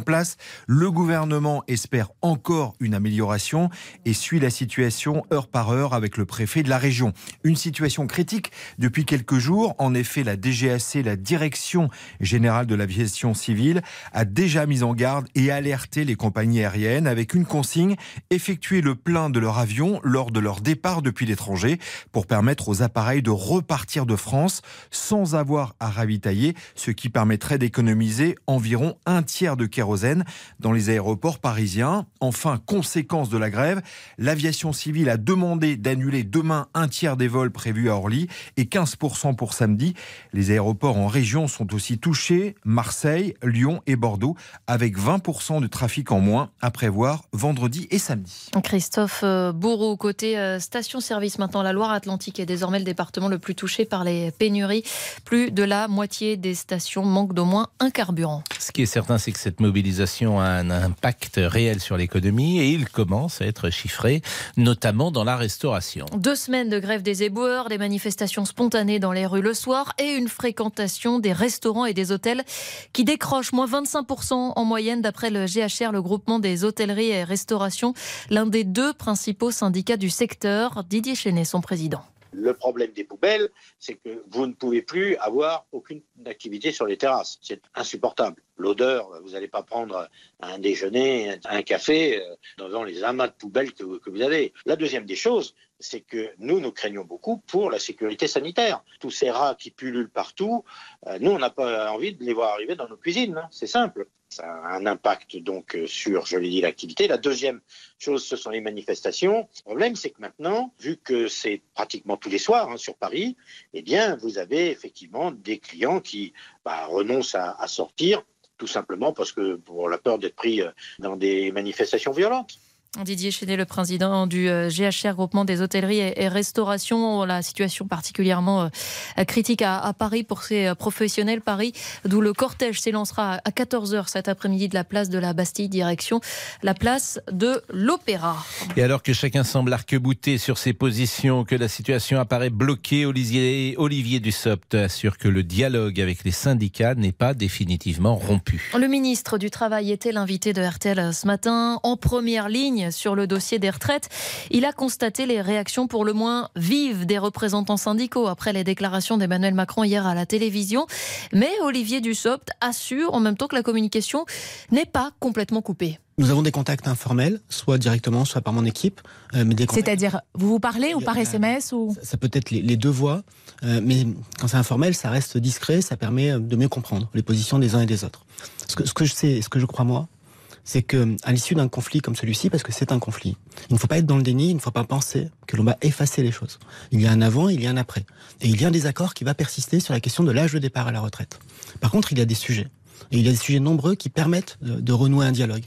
Le gouvernement espère encore une amélioration et suit la situation heure par heure avec le préfet de la région. Une situation critique depuis quelques jours. En effet, la D G A C, la Direction générale de l'aviation civile, a déjà mis en garde et alerté les compagnies aériennes avec une consigne: effectuer le plein de leur avion lors de leur départ depuis l'étranger pour permettre aux appareils de repartir de France sans avoir à ravitailler, ce qui permettrait d'économiser environ un tiers de kérosène dans les aéroports parisiens. Enfin, conséquence de la grève, l'aviation civile a demandé d'annuler demain un tiers des vols prévus à Orly et quinze pour cent pour samedi. Les aéroports en région sont aussi touchés, Marseille, Lyon et Bordeaux, avec vingt pour cent de trafic en moins à prévoir vendredi et samedi. Christophe Bourreau, côté station-service maintenant, la Loire-Atlantique est désormais le département le plus touché par les pénuries. Plus de la moitié des stations manquent d'au moins un carburant. Ce qui est certain, c'est que cette mobilisation a un impact réel sur l'économie et il commence à être chiffré, notamment dans la restauration. Deux semaines de grève des éboueurs, des manifestations spontanées dans les rues le soir et une fréquentation des restaurants et des hôtels qui décrochent moins vingt-cinq pour cent en moyenne d'après le G H R, le groupement des hôtelleries et restaurations, l'un des deux principaux syndicats du secteur. Didier Chenet, son président. Le problème des poubelles, c'est que vous ne pouvez plus avoir aucune activité sur les terrasses. C'est insupportable. L'odeur, vous n'allez pas prendre un déjeuner, un café dans les amas de poubelles que, que vous avez. La deuxième des choses, c'est que nous, nous craignons beaucoup pour la sécurité sanitaire. Tous ces rats qui pullulent partout, nous, on n'a pas envie de les voir arriver dans nos cuisines. Hein. C'est simple. Ça a un impact donc sur, je l'ai dit, l'activité. La deuxième chose, ce sont les manifestations. Le problème, c'est que maintenant, vu que c'est pratiquement tous les soirs hein, sur Paris, eh bien, vous avez effectivement des clients qui bah, renoncent à, à sortir, tout simplement parce que pour la peur d'être pris dans des manifestations violentes. Didier Chenet, le président du G H R, groupement des hôtelleries et restaurations. La situation particulièrement critique à, à Paris pour ces professionnels. Paris, d'où le cortège s'élancera à quatorze heures cet après-midi de la place de la Bastille, direction la place de l'Opéra. Et alors que chacun semble arc-bouté sur ses positions, que la situation apparaît bloquée, Olivier, Olivier Dussopt assure que le dialogue avec les syndicats n'est pas définitivement rompu. Le ministre du Travail était l'invité de R T L ce matin, en première ligne sur le dossier des retraites. Il a constaté les réactions pour le moins vives des représentants syndicaux après les déclarations d'Emmanuel Macron hier à la télévision. Mais Olivier Dussopt assure en même temps que la communication n'est pas complètement coupée. Nous avons des contacts informels, soit directement, soit par mon équipe. Euh, mais des contacts... C'est-à-dire, vous vous parlez ou par S M S ou... Ça, ça peut être les, les deux voies, euh, mais quand c'est informel, ça reste discret, ça permet de mieux comprendre les positions des uns et des autres. Ce que, ce que je sais, ce que je crois moi, c'est qu'à l'issue d'un conflit comme celui-ci, parce que c'est un conflit, il ne faut pas être dans le déni, il ne faut pas penser que l'on va effacer les choses. Il y a un avant, il y a un après. Et il y a un désaccord qui va persister sur la question de l'âge de départ à la retraite. Par contre, il y a des sujets. Et il y a des sujets nombreux qui permettent de, de renouer un dialogue.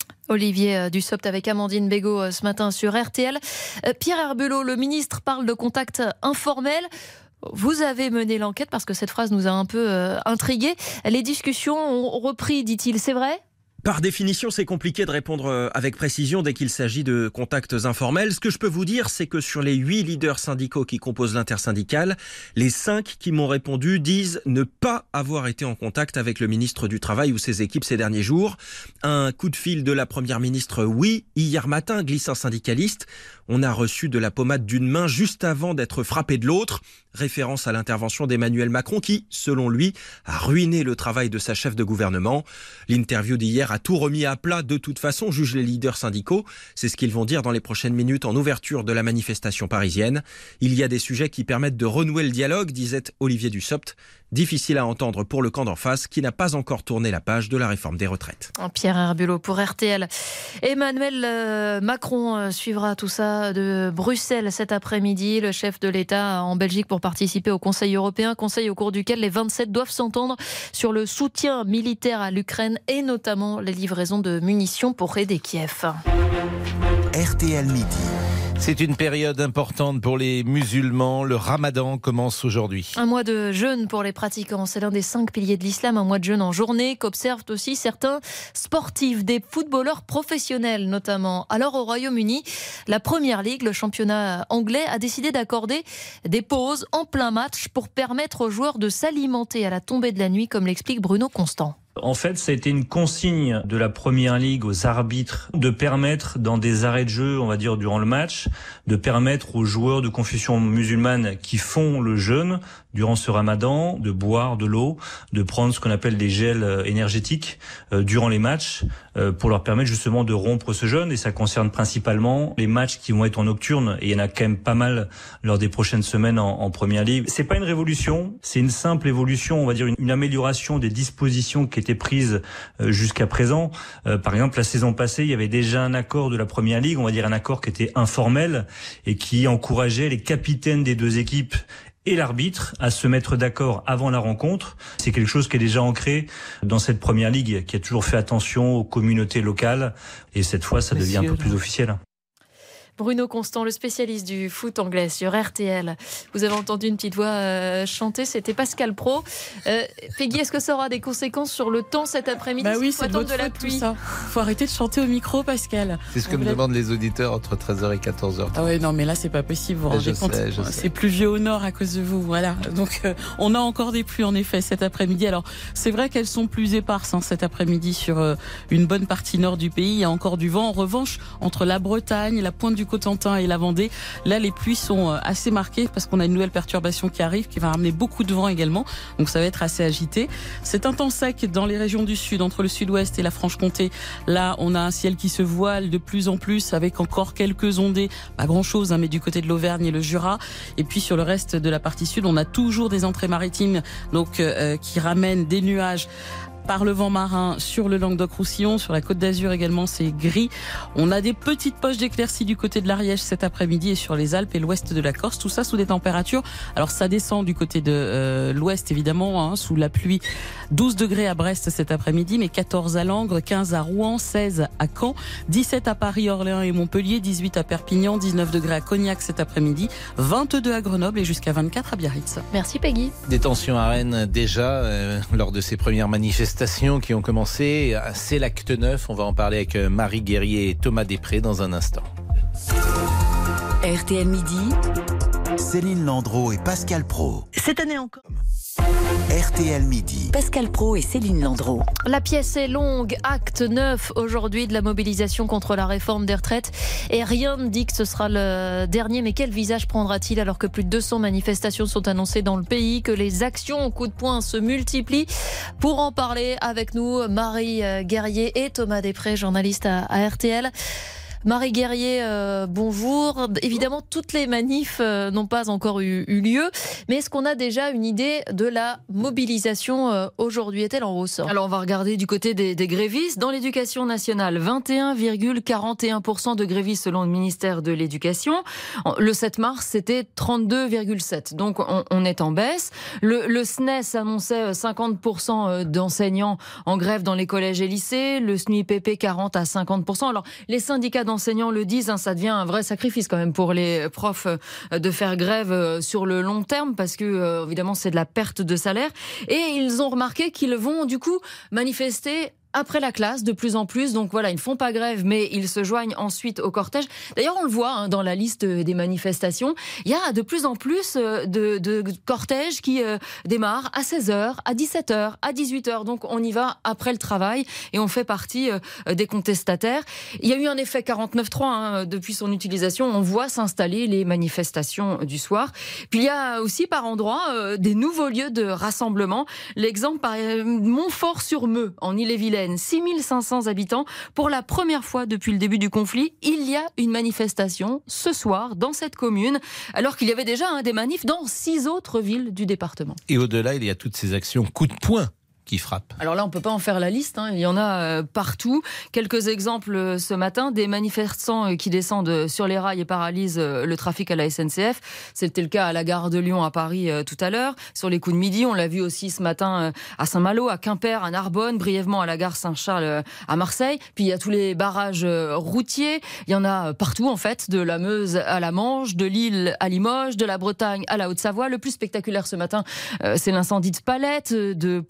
Olivier Dussopt avec Amandine Bégaud ce matin sur R T L. Pierre Herbulot, le ministre, parle de contacts informels. Vous avez mené l'enquête parce que cette phrase nous a un peu euh, intrigués. Les discussions ont repris, dit-il, c'est vrai ? Par définition, c'est compliqué de répondre avec précision dès qu'il s'agit de contacts informels. Ce que je peux vous dire, c'est que sur les huit leaders syndicaux qui composent l'intersyndicale, les cinq qui m'ont répondu disent ne pas avoir été en contact avec le ministre du Travail ou ses équipes ces derniers jours. Un coup de fil de la première ministre, oui. Hier matin, glisse un syndicaliste. On a reçu de la pommade d'une main juste avant d'être frappé de l'autre. Référence à l'intervention d'Emmanuel Macron qui, selon lui, a ruiné le travail de sa chef de gouvernement. L'interview d'hier a tout remis à plat de toute façon, jugent les leaders syndicaux. C'est ce qu'ils vont dire dans les prochaines minutes en ouverture de la manifestation parisienne. Il y a des sujets qui permettent de renouer le dialogue, disait Olivier Dussopt. Difficile à entendre pour le camp d'en face qui n'a pas encore tourné la page de la réforme des retraites. Pierre Herbulot pour R T L. Emmanuel Macron suivra tout ça de Bruxelles cet après-midi. Le chef de l'État en Belgique pour participer au Conseil européen, conseil au cours duquel les vingt-sept doivent s'entendre sur le soutien militaire à l'Ukraine et notamment les livraisons de munitions pour aider Kiev. R T L Midi. C'est une période importante pour les musulmans. Le ramadan commence aujourd'hui. Un mois de jeûne pour les pratiquants. C'est l'un des cinq piliers de l'islam. Un mois de jeûne en journée qu'observent aussi certains sportifs, des footballeurs professionnels notamment. Alors au Royaume-Uni, la Première Ligue, le championnat anglais, a décidé d'accorder des pauses en plein match pour permettre aux joueurs de s'alimenter à la tombée de la nuit, comme l'explique Bruno Constant. En fait, ça a été une consigne de la Première Ligue aux arbitres de permettre, dans des arrêts de jeu, on va dire durant le match, de permettre aux joueurs de confession musulmane qui font le jeûne durant ce ramadan de boire de l'eau, de prendre ce qu'on appelle des gels énergétiques euh, durant les matchs euh, pour leur permettre justement de rompre ce jeûne. Et ça concerne principalement les matchs qui vont être en nocturne. Et il y en a quand même pas mal lors des prochaines semaines en, en Première Ligue. C'est pas une révolution, c'est une simple évolution, on va dire une, une amélioration des dispositions qui étaient prises euh, jusqu'à présent. Euh, par exemple, la saison passée, il y avait déjà un accord de la Première Ligue, on va dire un accord qui était informel et qui encourageait les capitaines des deux équipes et l'arbitre à se mettre d'accord avant la rencontre. C'est quelque chose qui est déjà ancré dans cette Première Ligue, qui a toujours fait attention aux communautés locales. Et cette fois, ça devient un peu plus officiel. Bruno Constant, le spécialiste du foot anglais sur R T L. Vous avez entendu une petite voix euh, chanter, c'était Pascal Praud. Euh, Peggy, est-ce que ça aura des conséquences sur le temps cet après-midi? Bah oui, c'est de votre faute, tout ça. Faut arrêter de chanter au micro, Pascal. C'est ce que me demandent les auditeurs entre treize heures et quatorze heures. Ah ouais, non, mais là, c'est pas possible. Vous vous rendez compte, sais, c'est pluvieux au nord à cause de vous. Voilà. Donc, euh, on a encore des pluies, en effet, cet après-midi. Alors, c'est vrai qu'elles sont plus éparses hein, cet après-midi sur euh, une bonne partie nord du pays. Il y a encore du vent. En revanche, entre la Bretagne, la pointe du Cotentin et la Vendée, là les pluies sont assez marquées parce qu'on a une nouvelle perturbation qui arrive qui va ramener beaucoup de vent également, donc ça va être assez agité. C'est un temps sec dans les régions du sud, entre le sud-ouest et la Franche-Comté. Là on a un ciel qui se voile de plus en plus avec encore quelques ondées, pas grand chose hein, mais du côté de l'Auvergne et le Jura. Et puis sur le reste de la partie sud on a toujours des entrées maritimes donc euh, qui ramènent des nuages par le vent marin sur le Languedoc-Roussillon, sur la Côte d'Azur également, c'est gris. On a des petites poches d'éclaircies du côté de l'Ariège cet après-midi et sur les Alpes et l'ouest de la Corse. Tout ça sous des températures. Alors ça descend du côté de euh, l'ouest évidemment, hein, sous la pluie. douze degrés à Brest cet après-midi, mais quatorze à Langres, quinze à Rouen, seize à Caen, dix-sept à Paris, Orléans et Montpellier, dix-huit à Perpignan, dix-neuf degrés à Cognac cet après-midi, vingt-deux à Grenoble et jusqu'à vingt-quatre à Biarritz. Merci Peggy. Des tensions à Rennes déjà euh, lors de ces premières manifestations qui ont commencé. C'est l'acte neuf. On va en parler avec Marie Guerrier et Thomas Després dans un instant. R T L Midi. Céline Landreau et Pascal Praud. Cette année encore. R T L Midi. Pascal Praud et Céline Landreau. La pièce est longue, acte neuf aujourd'hui de la mobilisation contre la réforme des retraites. Et rien ne dit que ce sera le dernier. Mais quel visage prendra-t-il alors que plus de deux cents manifestations sont annoncées dans le pays, que les actions au coup de poing se multiplient? Pour en parler avec nous, Marie Guerrier et Thomas Després, journalistes à, à R T L. Marie Guerrier, euh, bonjour. Évidemment, toutes les manifs euh, n'ont pas encore eu, eu lieu, mais est-ce qu'on a déjà une idée de la mobilisation euh, aujourd'hui? Est-elle en hausse? Alors, on va regarder du côté des, des grévistes. Dans l'éducation nationale, vingt et un virgule quarante et un pour cent de grévistes selon le ministère de l'Éducation. Le sept mars, c'était trente-deux virgule sept. Donc, on, on est en baisse. Le, le S N E S annonçait cinquante pour cent d'enseignants en grève dans les collèges et lycées. Le S N U I P P, quarante à cinquante pour cent. Alors, les syndicats d'enseignants le disent, hein, ça devient un vrai sacrifice quand même pour les profs euh, de faire grève euh, sur le long terme parce que euh, évidemment c'est de la perte de salaire et ils ont remarqué qu'ils vont du coup manifester après la classe de plus en plus. Donc voilà, ils ne font pas grève, mais ils se joignent ensuite au cortège. D'ailleurs, on le voit hein, dans la liste des manifestations. Il y a de plus en plus de, de cortèges qui euh, démarrent à seize heures, à dix-sept heures, à dix-huit heures. Donc on y va après le travail et on fait partie euh, des contestataires. Il y a eu un effet quarante-neuf trois hein, depuis son utilisation. On voit s'installer les manifestations du soir. Puis il y a aussi par endroits euh, des nouveaux lieux de rassemblement. L'exemple par euh, Montfort-sur-Meux en Ille-et-Vilaine. six mille cinq cents habitants. Pour la première fois depuis le début du conflit, il y a une manifestation ce soir dans cette commune, alors qu'il y avait déjà hein, des manifs dans six autres villes du département. Et au-delà, il y a toutes ces actions coup de poing qui frappe. Alors là, on ne peut pas en faire la liste, hein. Il y en a euh, partout. Quelques exemples euh, ce matin, des manifestants euh, qui descendent sur les rails et paralysent euh, le trafic à la S N C F. C'était le cas à la gare de Lyon à Paris euh, tout à l'heure. Sur les coups de midi, on l'a vu aussi ce matin euh, à Saint-Malo, à Quimper, à Narbonne, brièvement à la gare Saint-Charles euh, à Marseille. Puis il y a tous les barrages euh, routiers. Il y en a partout en fait, de la Meuse à la Manche, de Lille à Limoges, de la Bretagne à la Haute-Savoie. Le plus spectaculaire ce matin, euh, c'est l'incendie de palettes, de poubelles, de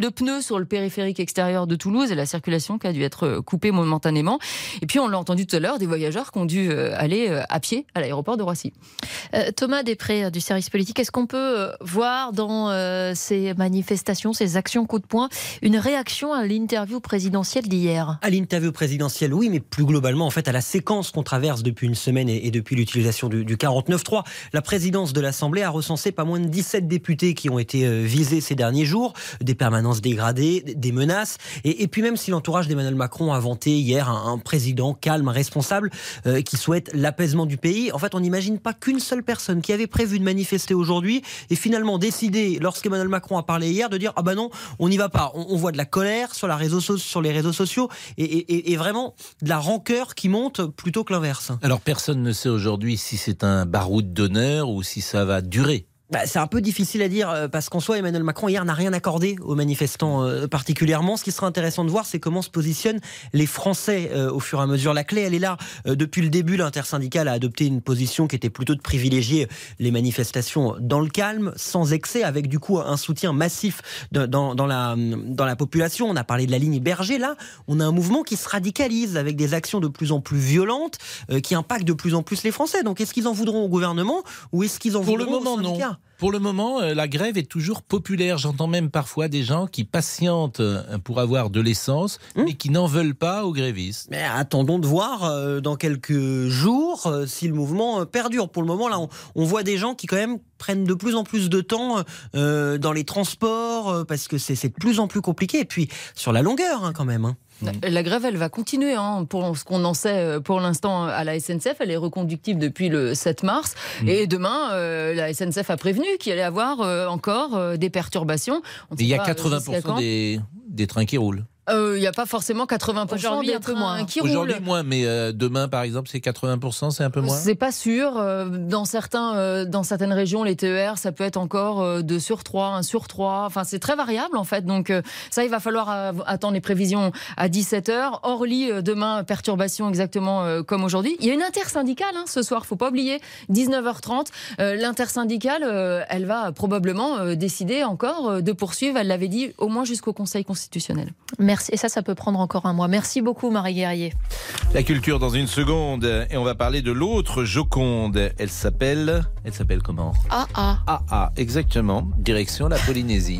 de pneus sur le périphérique extérieur de Toulouse et la circulation qui a dû être coupée momentanément. Et puis on l'a entendu tout à l'heure, des voyageurs qui ont dû aller à pied à l'aéroport de Roissy. Euh, Thomas Després du service politique, est-ce qu'on peut voir dans euh, ces manifestations, ces actions coup de poing, une réaction à l'interview présidentielle d'hier ? À l'interview présidentielle, oui, mais plus globalement, en fait, à la séquence qu'on traverse depuis une semaine et, et depuis l'utilisation du, du quarante-neuf trois. La présidence de l'Assemblée a recensé pas moins de dix-sept députés qui ont été euh, visés ces derniers jours, des permanences dégradées, des menaces, et, et puis même si l'entourage d'Emmanuel Macron a vanté hier un, un président calme, responsable, euh, qui souhaite l'apaisement du pays, en fait, on n'imagine pas qu'une seule personne qui avait prévu de manifester aujourd'hui et finalement décidé, lorsqu'Emmanuel Macron a parlé hier, de dire « Ah ben non, on n'y va pas ». On, on voit de la colère sur, la réseau, sur les réseaux sociaux et, et, et vraiment de la rancœur qui monte plutôt que l'inverse. Alors personne ne sait aujourd'hui si c'est un baroud d'honneur ou si ça va durer. Bah, c'est un peu difficile à dire parce qu'en soi Emmanuel Macron hier n'a rien accordé aux manifestants euh, particulièrement. Ce qui sera intéressant de voir, c'est comment se positionnent les Français euh, au fur et à mesure. La clé, elle est là. Euh, depuis le début, l'intersyndicale a adopté une position qui était plutôt de privilégier les manifestations dans le calme, sans excès, avec du coup un soutien massif de, dans, dans, la, dans la population. On a parlé de la ligne Berger. Là, on a un mouvement qui se radicalise avec des actions de plus en plus violentes euh, qui impactent de plus en plus les Français. Donc est-ce qu'ils en voudront au gouvernement ou est-ce qu'ils en Pour voudront le moment, aux syndicats ? non. Pour le moment, la grève est toujours populaire. J'entends même parfois des gens qui patientent pour avoir de l'essence, mmh. mais qui n'en veulent pas aux grévistes. Mais attendons de voir euh, dans quelques jours euh, si le mouvement euh, perdure. Pour le moment, là, on, on voit des gens qui quand même prennent de plus en plus de temps euh, dans les transports euh, parce que c'est, c'est de plus en plus compliqué. Et puis sur la longueur, hein, quand même. Hein. La grève, elle va continuer. Hein. Pour ce qu'on en sait pour l'instant à la S N C F, elle est reconductible depuis le sept mars. Mmh. Et demain, euh, la S N C F a prévenu qu'il allait avoir euh, encore euh, des perturbations. Mais il y a quatre-vingts pour cent des, des trains qui roulent. Il euh, n'y a pas forcément quatre-vingts pour cent Aujourd'hui, des un peu trains moins. qui Aujourd'hui, roulent. moins, mais euh, demain, par exemple, c'est quatre-vingts pour cent, c'est un peu moins. C'est pas sûr. Dans, certains, euh, dans certaines régions, les T E R, ça peut être encore euh, deux sur trois, un sur trois. Enfin, c'est très variable, en fait. Donc, euh, ça, il va falloir euh, attendre les prévisions à dix-sept heures. Orly, euh, demain, perturbation exactement euh, comme aujourd'hui. Il y a une intersyndicale hein, ce soir, faut pas oublier. dix-neuf heures trente. Euh, l'intersyndicale, euh, elle va probablement euh, décider encore euh, de poursuivre. Elle l'avait dit, au moins jusqu'au Conseil constitutionnel. Merci. Et ça, ça peut prendre encore un mois. Merci beaucoup, Marie Guerrier. La culture dans une seconde. Et on va parler de l'autre Joconde. Elle s'appelle... Elle s'appelle comment ? A A. A A, exactement. Direction la Polynésie.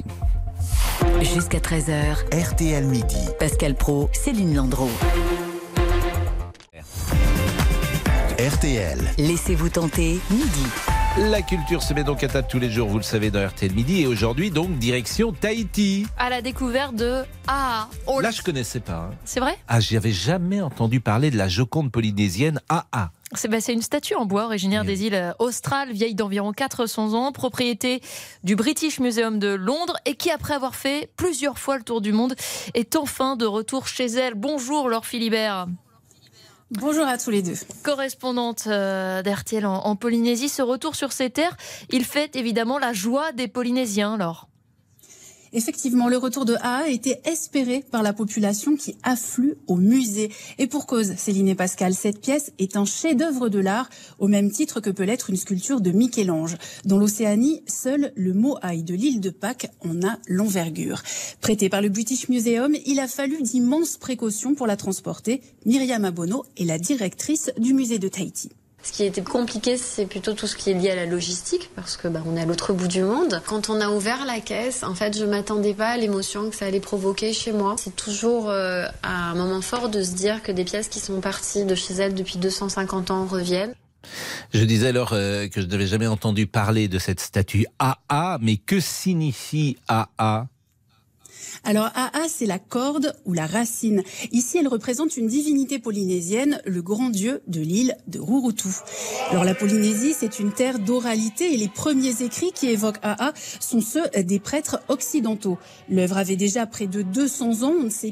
Jusqu'à treize heures. R T L Midi. Pascal Praud, Céline Landreau. R T L. Laissez-vous tenter, midi. La culture se met donc à table tous les jours, vous le savez, dans R T L Midi. Et aujourd'hui, donc, direction Tahiti. À la découverte de A A. Oh, là, je connaissais pas. Hein. C'est vrai ? Ah, j'y avais jamais entendu parler de la Joconde polynésienne A A. C'est, bah, c'est une statue en bois originaire oui. des îles australes, vieille d'environ quatre cents ans, propriété du British Museum de Londres et qui, après avoir fait plusieurs fois le tour du monde, est enfin de retour chez elle. Bonjour Laure Philibert. Bonjour à tous les deux. Correspondante euh, d'R T L en, en Polynésie, ce retour sur ces terres, il fait évidemment la joie des Polynésiens, Laure. Effectivement, le retour de A A était espéré par la population qui afflue au musée. Et pour cause, Céline et Pascal, cette pièce est un chef-d'œuvre de l'art, au même titre que peut l'être une sculpture de Michel-Ange. Dans l'Océanie, seul le Moai de l'île de Pâques en a l'envergure. Prêté par le British Museum, il a fallu d'immenses précautions pour la transporter. Myriam Abono est la directrice du musée de Tahiti. Ce qui était compliqué, c'est plutôt tout ce qui est lié à la logistique, parce que bah, on est à l'autre bout du monde. Quand on a ouvert la caisse, en fait, je m'attendais pas à l'émotion que ça allait provoquer chez moi. C'est toujours euh, un moment fort de se dire que des pièces qui sont parties de chez elles depuis deux cent cinquante ans reviennent. Je disais alors euh, que je n'avais jamais entendu parler de cette statue A A, mais que signifie A A ? Alors A A, c'est la corde ou la racine. Ici, elle représente une divinité polynésienne, le grand dieu de l'île de Rurutu. Alors la Polynésie, c'est une terre d'oralité et les premiers écrits qui évoquent A A sont ceux des prêtres occidentaux. L'œuvre avait déjà près de deux cents ans, on ne sait pas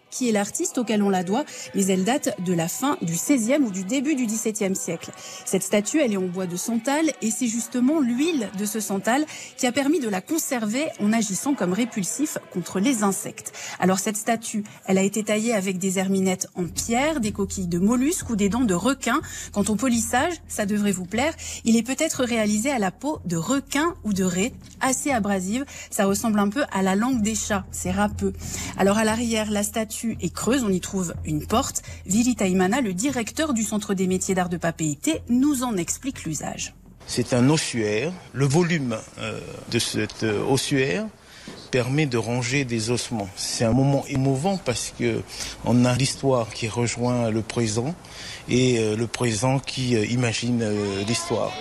qui est l'artiste auquel on la doit, mais elle date de la fin du seizième ou du début du dix-septième siècle. Cette statue, elle est en bois de santal et c'est justement l'huile de ce santal qui a permis de la conserver en agissant comme répulsif contre les insectes. Alors cette statue, elle a été taillée avec des herminettes en pierre, des coquilles de mollusques ou des dents de requin. Quant au polissage, ça devrait vous plaire, il est peut-être réalisé à la peau de requin ou de raie, assez abrasive. Ça ressemble un peu à la langue des chats, c'est râpeux. Alors à l'arrière, la statue est creuse, on y trouve une porte. Vili Taimana, le directeur du Centre des métiers d'art de Papeete, nous en explique l'usage. C'est un ossuaire. Le volume euh, de cet euh, ossuaire permet de ranger des ossements. C'est un moment émouvant parce que on a l'histoire qui rejoint le présent et euh, le présent qui euh, imagine euh, l'histoire.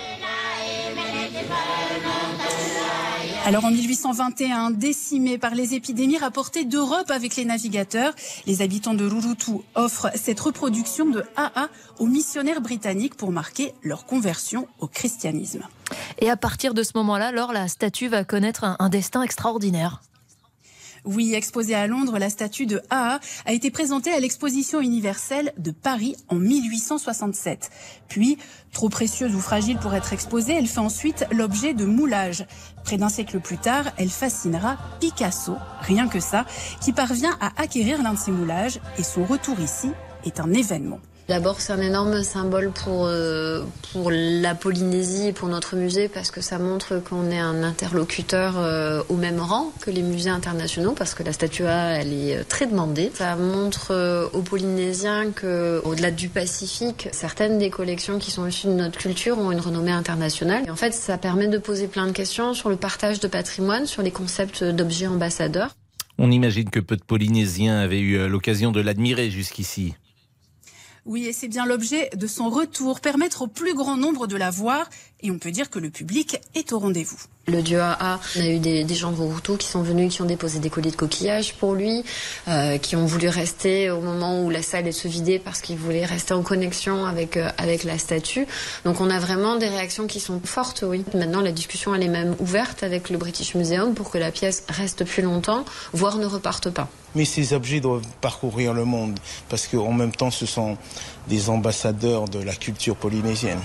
Alors en mille huit cent vingt et un, décimé par les épidémies rapportées d'Europe avec les navigateurs, les habitants de Rurutu offrent cette reproduction de A A aux missionnaires britanniques pour marquer leur conversion au christianisme. Et à partir de ce moment-là, alors la statue va connaître un, un destin extraordinaire. Oui, exposée à Londres, la statue de A A a été présentée à l'exposition universelle de Paris en mille huit cent soixante-sept. Puis, trop précieuse ou fragile pour être exposée, elle fait ensuite l'objet de moulages. Près d'un siècle plus tard, elle fascinera Picasso, rien que ça, qui parvient à acquérir l'un de ces moulages et son retour ici est un événement. D'abord, c'est un énorme symbole pour, euh, pour la Polynésie et pour notre musée parce que ça montre qu'on est un interlocuteur euh, au même rang que les musées internationaux parce que la statue A, elle est très demandée. Ça montre euh, aux Polynésiens qu'au-delà du Pacifique, certaines des collections qui sont issues de notre culture ont une renommée internationale. Et en fait, ça permet de poser plein de questions sur le partage de patrimoine, sur les concepts d'objets ambassadeurs. On imagine que peu de Polynésiens avaient eu l'occasion de l'admirer jusqu'ici. Oui, et c'est bien l'objet de son retour, permettre au plus grand nombre de la voir. Et on peut dire que le public est au rendez-vous. Le dieu A A, on a eu des, des gens de Rurutu qui sont venus, qui ont déposé des colliers de coquillages pour lui, euh, qui ont voulu rester au moment où la salle est se vider parce qu'ils voulaient rester en connexion avec, euh, avec la statue. Donc on a vraiment des réactions qui sont fortes, oui. Maintenant, la discussion, elle est même ouverte avec le British Museum pour que la pièce reste plus longtemps, voire ne reparte pas. Mais ces objets doivent parcourir le monde parce qu'en même temps, ce sont des ambassadeurs de la culture polynésienne.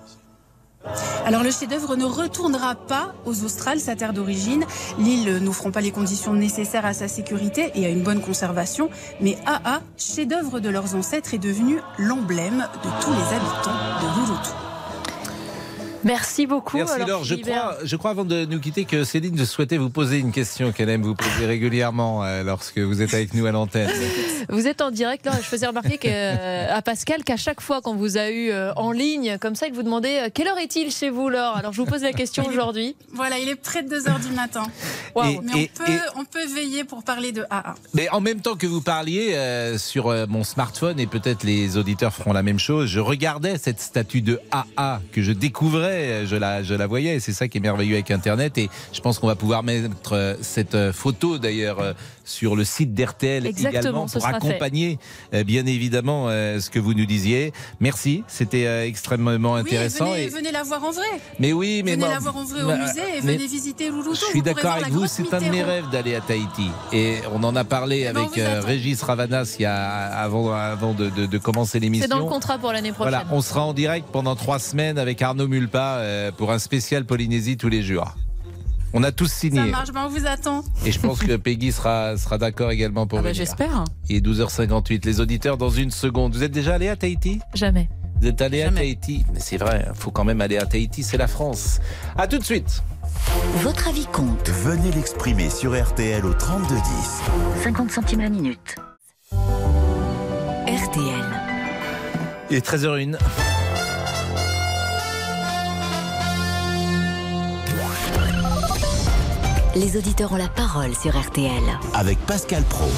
Alors le chef-d'œuvre ne retournera pas aux Australes, sa terre d'origine. L'île n'offrant pas les conditions nécessaires à sa sécurité et à une bonne conservation. Mais A A, chef-d'œuvre de leurs ancêtres, est devenu l'emblème de tous les habitants de Rurutu. Merci beaucoup. Merci alors, Laure. Je crois, je crois avant de nous quitter que Céline souhaitait vous poser une question qu'elle aime vous poser régulièrement euh, lorsque vous êtes avec nous à l'antenne. Vous êtes en direct, Laure, et je faisais remarquer que, euh, à Pascal qu'à chaque fois qu'on vous a eu euh, en ligne, comme ça, il vous demandait euh, quelle heure est-il chez vous, Laure. Alors je vous pose la question aujourd'hui. Voilà, il est près de deux heures du matin. Wow. Et, Mais et, on, peut, et... on peut veiller pour parler de A A. Mais en même temps que vous parliez euh, sur euh, mon smartphone, et peut-être les auditeurs feront la même chose, je regardais cette statue de A A que je découvrais, je la Je la voyais et c'est ça qui est merveilleux avec Internet et je pense qu'on va pouvoir mettre cette photo d'ailleurs sur le site d'R T L également pour accompagner fait. bien évidemment ce que vous nous disiez. Merci, c'était extrêmement intéressant. Oui, venez, et... venez la voir en vrai. Mais oui, mais venez moi, la voir en vrai bah, au musée et venez visiter Rurutu. Je suis d'accord avec vous, c'est un de mes rêves d'aller à Tahiti et on en a parlé ben avec euh, Régis Ravanas il y a, avant, avant de, de, de commencer l'émission. C'est dans le contrat pour l'année prochaine. Voilà, on sera en direct pendant trois semaines avec Arnaud Mulpa euh, pour un spécial Polynésie tous les jours. On a tous signé. Ça marche, ben on vous attend. Et je pense que Peggy sera, sera d'accord également pour ah bah venir. J'espère. Il est douze heures cinquante-huit. Les auditeurs dans une seconde. Vous êtes déjà allé à Tahiti ? Jamais. Vous êtes allé Jamais. à Tahiti ? Mais c'est vrai, il faut quand même aller à Tahiti, c'est la France. À tout de suite. Votre avis compte. Venez l'exprimer sur R T L au trente-deux dix. cinquante centimes la minute. R T L. Il est treize heures zéro un. Les auditeurs ont la parole sur R T L. Avec Pascal Praud.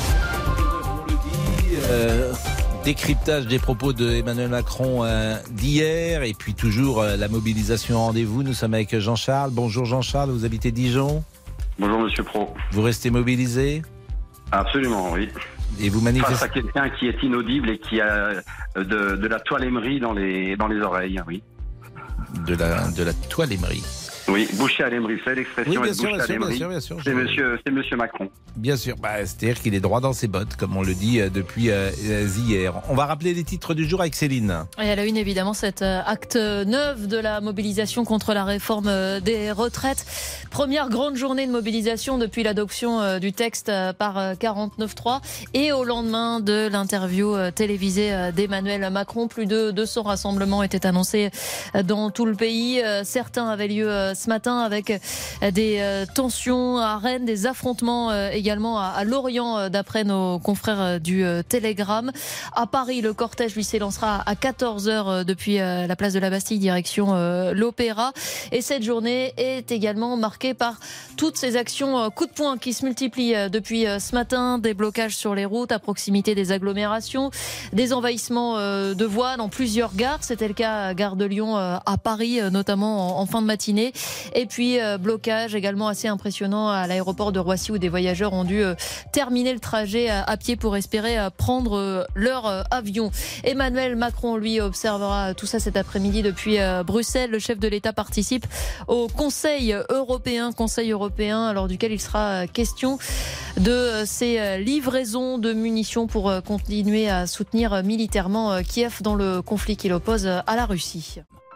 Euh, décryptage des propos de Emmanuel Macron euh, d'hier et puis toujours euh, la mobilisation en rendez-vous. Nous sommes avec Jean-Charles. Bonjour Jean-Charles, vous habitez Dijon ? Bonjour Monsieur Praud. Vous restez mobilisé ? Absolument, oui. Et vous manifestez face à quelqu'un qui est inaudible et qui a de, de la toile émerie dans les, dans les oreilles, oui. De la, de la toile émerie. Oui, boucher à l'aimerie, c'est l'expression. Oui, bien est sûr, boucher bien à sûr, bien l'aimerie. sûr, bien sûr. C'est Je- monsieur, c'est monsieur Macron. Bien sûr, bah, c'est-à-dire qu'il est droit dans ses bottes, comme on le dit euh, depuis euh, hier. On va rappeler les titres du jour avec Céline. Et à la une, évidemment, cet euh, acte neuf de la mobilisation contre la réforme euh, des retraites. Première grande journée de mobilisation depuis l'adoption euh, du texte euh, par euh, quarante-neuf trois. Et au lendemain de l'interview euh, télévisée euh, d'Emmanuel Macron, plus de deux cents rassemblements étaient annoncés euh, dans tout le pays. Euh, certains avaient lieu euh, ce matin avec euh, des euh, tensions à Rennes, des affrontements euh, également à, à Lorient, euh, d'après nos confrères euh, du euh, Télégramme. À Paris, le cortège lui s'élancera à quatorze heures euh, depuis euh, la place de la Bastille, direction euh, l'Opéra. Et cette journée est également marquée par toutes ces actions euh, coup de poing qui se multiplient euh, depuis euh, ce matin. Des blocages sur les routes à proximité des agglomérations, des envahissements euh, de voies dans plusieurs gares. C'était le cas à Gare de Lyon euh, à Paris, euh, notamment en, en fin de matinée. Et puis euh, blocage également assez impressionnant à l'aéroport de Roissy, où des voyageurs ont dû euh, terminer le trajet à, à pied pour espérer euh, prendre euh, leur euh, avion. Emmanuel Macron, lui, observera tout ça cet après-midi depuis euh, Bruxelles. Le chef de l'État participe au Conseil européen, Conseil européen lors duquel il sera question de euh, ces euh, livraisons de munitions pour euh, continuer à soutenir euh, militairement euh, Kiev dans le conflit qu'il oppose euh, à la Russie.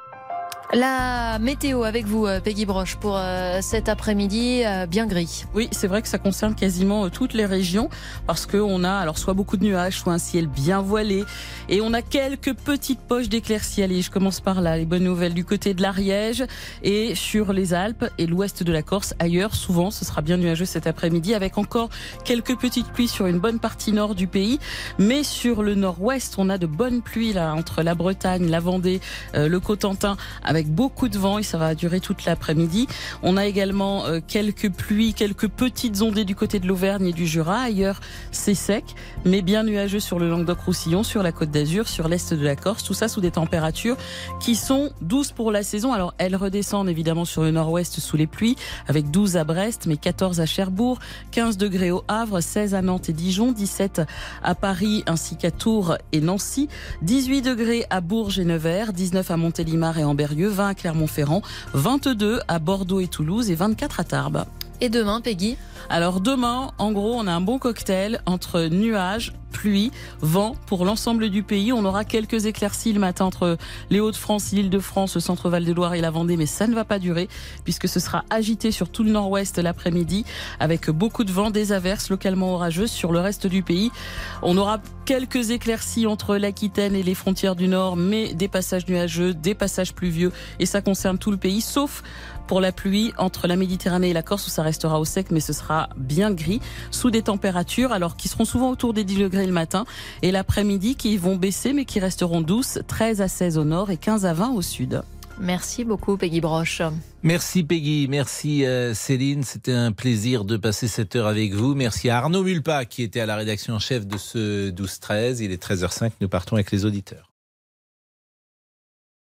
La météo avec vous, Peggy Broche, pour euh, cet après-midi, euh, bien gris. Oui, c'est vrai que ça concerne quasiment euh, toutes les régions, parce qu'on a alors soit beaucoup de nuages, soit un ciel bien voilé, et on a quelques petites poches d'éclaircies. Allez, je commence par là. Les bonnes nouvelles du côté de l'Ariège et sur les Alpes et l'ouest de la Corse. Ailleurs, souvent, ce sera bien nuageux cet après-midi, avec encore quelques petites pluies sur une bonne partie nord du pays. Mais sur le nord-ouest, on a de bonnes pluies là, entre la Bretagne, la Vendée, euh, le Cotentin, avec beaucoup de vent, et ça va durer toute l'après-midi. On a également euh, quelques pluies, quelques petites ondées du côté de l'Auvergne et du Jura. Ailleurs, c'est sec, mais bien nuageux sur le Languedoc-Roussillon, sur la Côte d'Azur, sur l'est de la Corse. Tout ça sous des températures qui sont douces pour la saison. Alors, elles redescendent évidemment sur le nord-ouest sous les pluies, avec douze à Brest, mais quatorze à Cherbourg, quinze degrés au Havre, seize à Nantes et Dijon, dix-sept à Paris ainsi qu'à Tours et Nancy, dix-huit degrés à Bourges et Nevers, dix-neuf à Montélimar et Ambérieu, vingt à Clermont-Ferrand, vingt-deux à Bordeaux et Toulouse et vingt-quatre à Tarbes. Et demain, Peggy ? Alors demain, en gros, on a un bon cocktail entre nuages, pluie, vent pour l'ensemble du pays. On aura quelques éclaircies le matin entre les Hauts-de-France, l'Île-de-France, le centre-Val de Loire et la Vendée, mais ça ne va pas durer puisque ce sera agité sur tout le nord-ouest l'après-midi avec beaucoup de vent, des averses localement orageuses sur le reste du pays. On aura quelques éclaircies entre l'Aquitaine et les frontières du nord, mais des passages nuageux, des passages pluvieux, et ça concerne tout le pays, sauf pour la pluie entre la Méditerranée et la Corse où ça restera au sec, mais ce sera bien gris, sous des températures alors qui seront souvent autour des dix degrés le matin, et l'après-midi qui vont baisser mais qui resteront douces, treize à seize au nord et quinze à vingt au sud. Merci beaucoup, Peggy Broche. Merci Peggy, merci euh, Céline, c'était un plaisir de passer cette heure avec vous. Merci à Arnaud Mulpa qui était à la rédaction en chef de ce douze treize. Il est treize heures cinq, nous partons avec les auditeurs.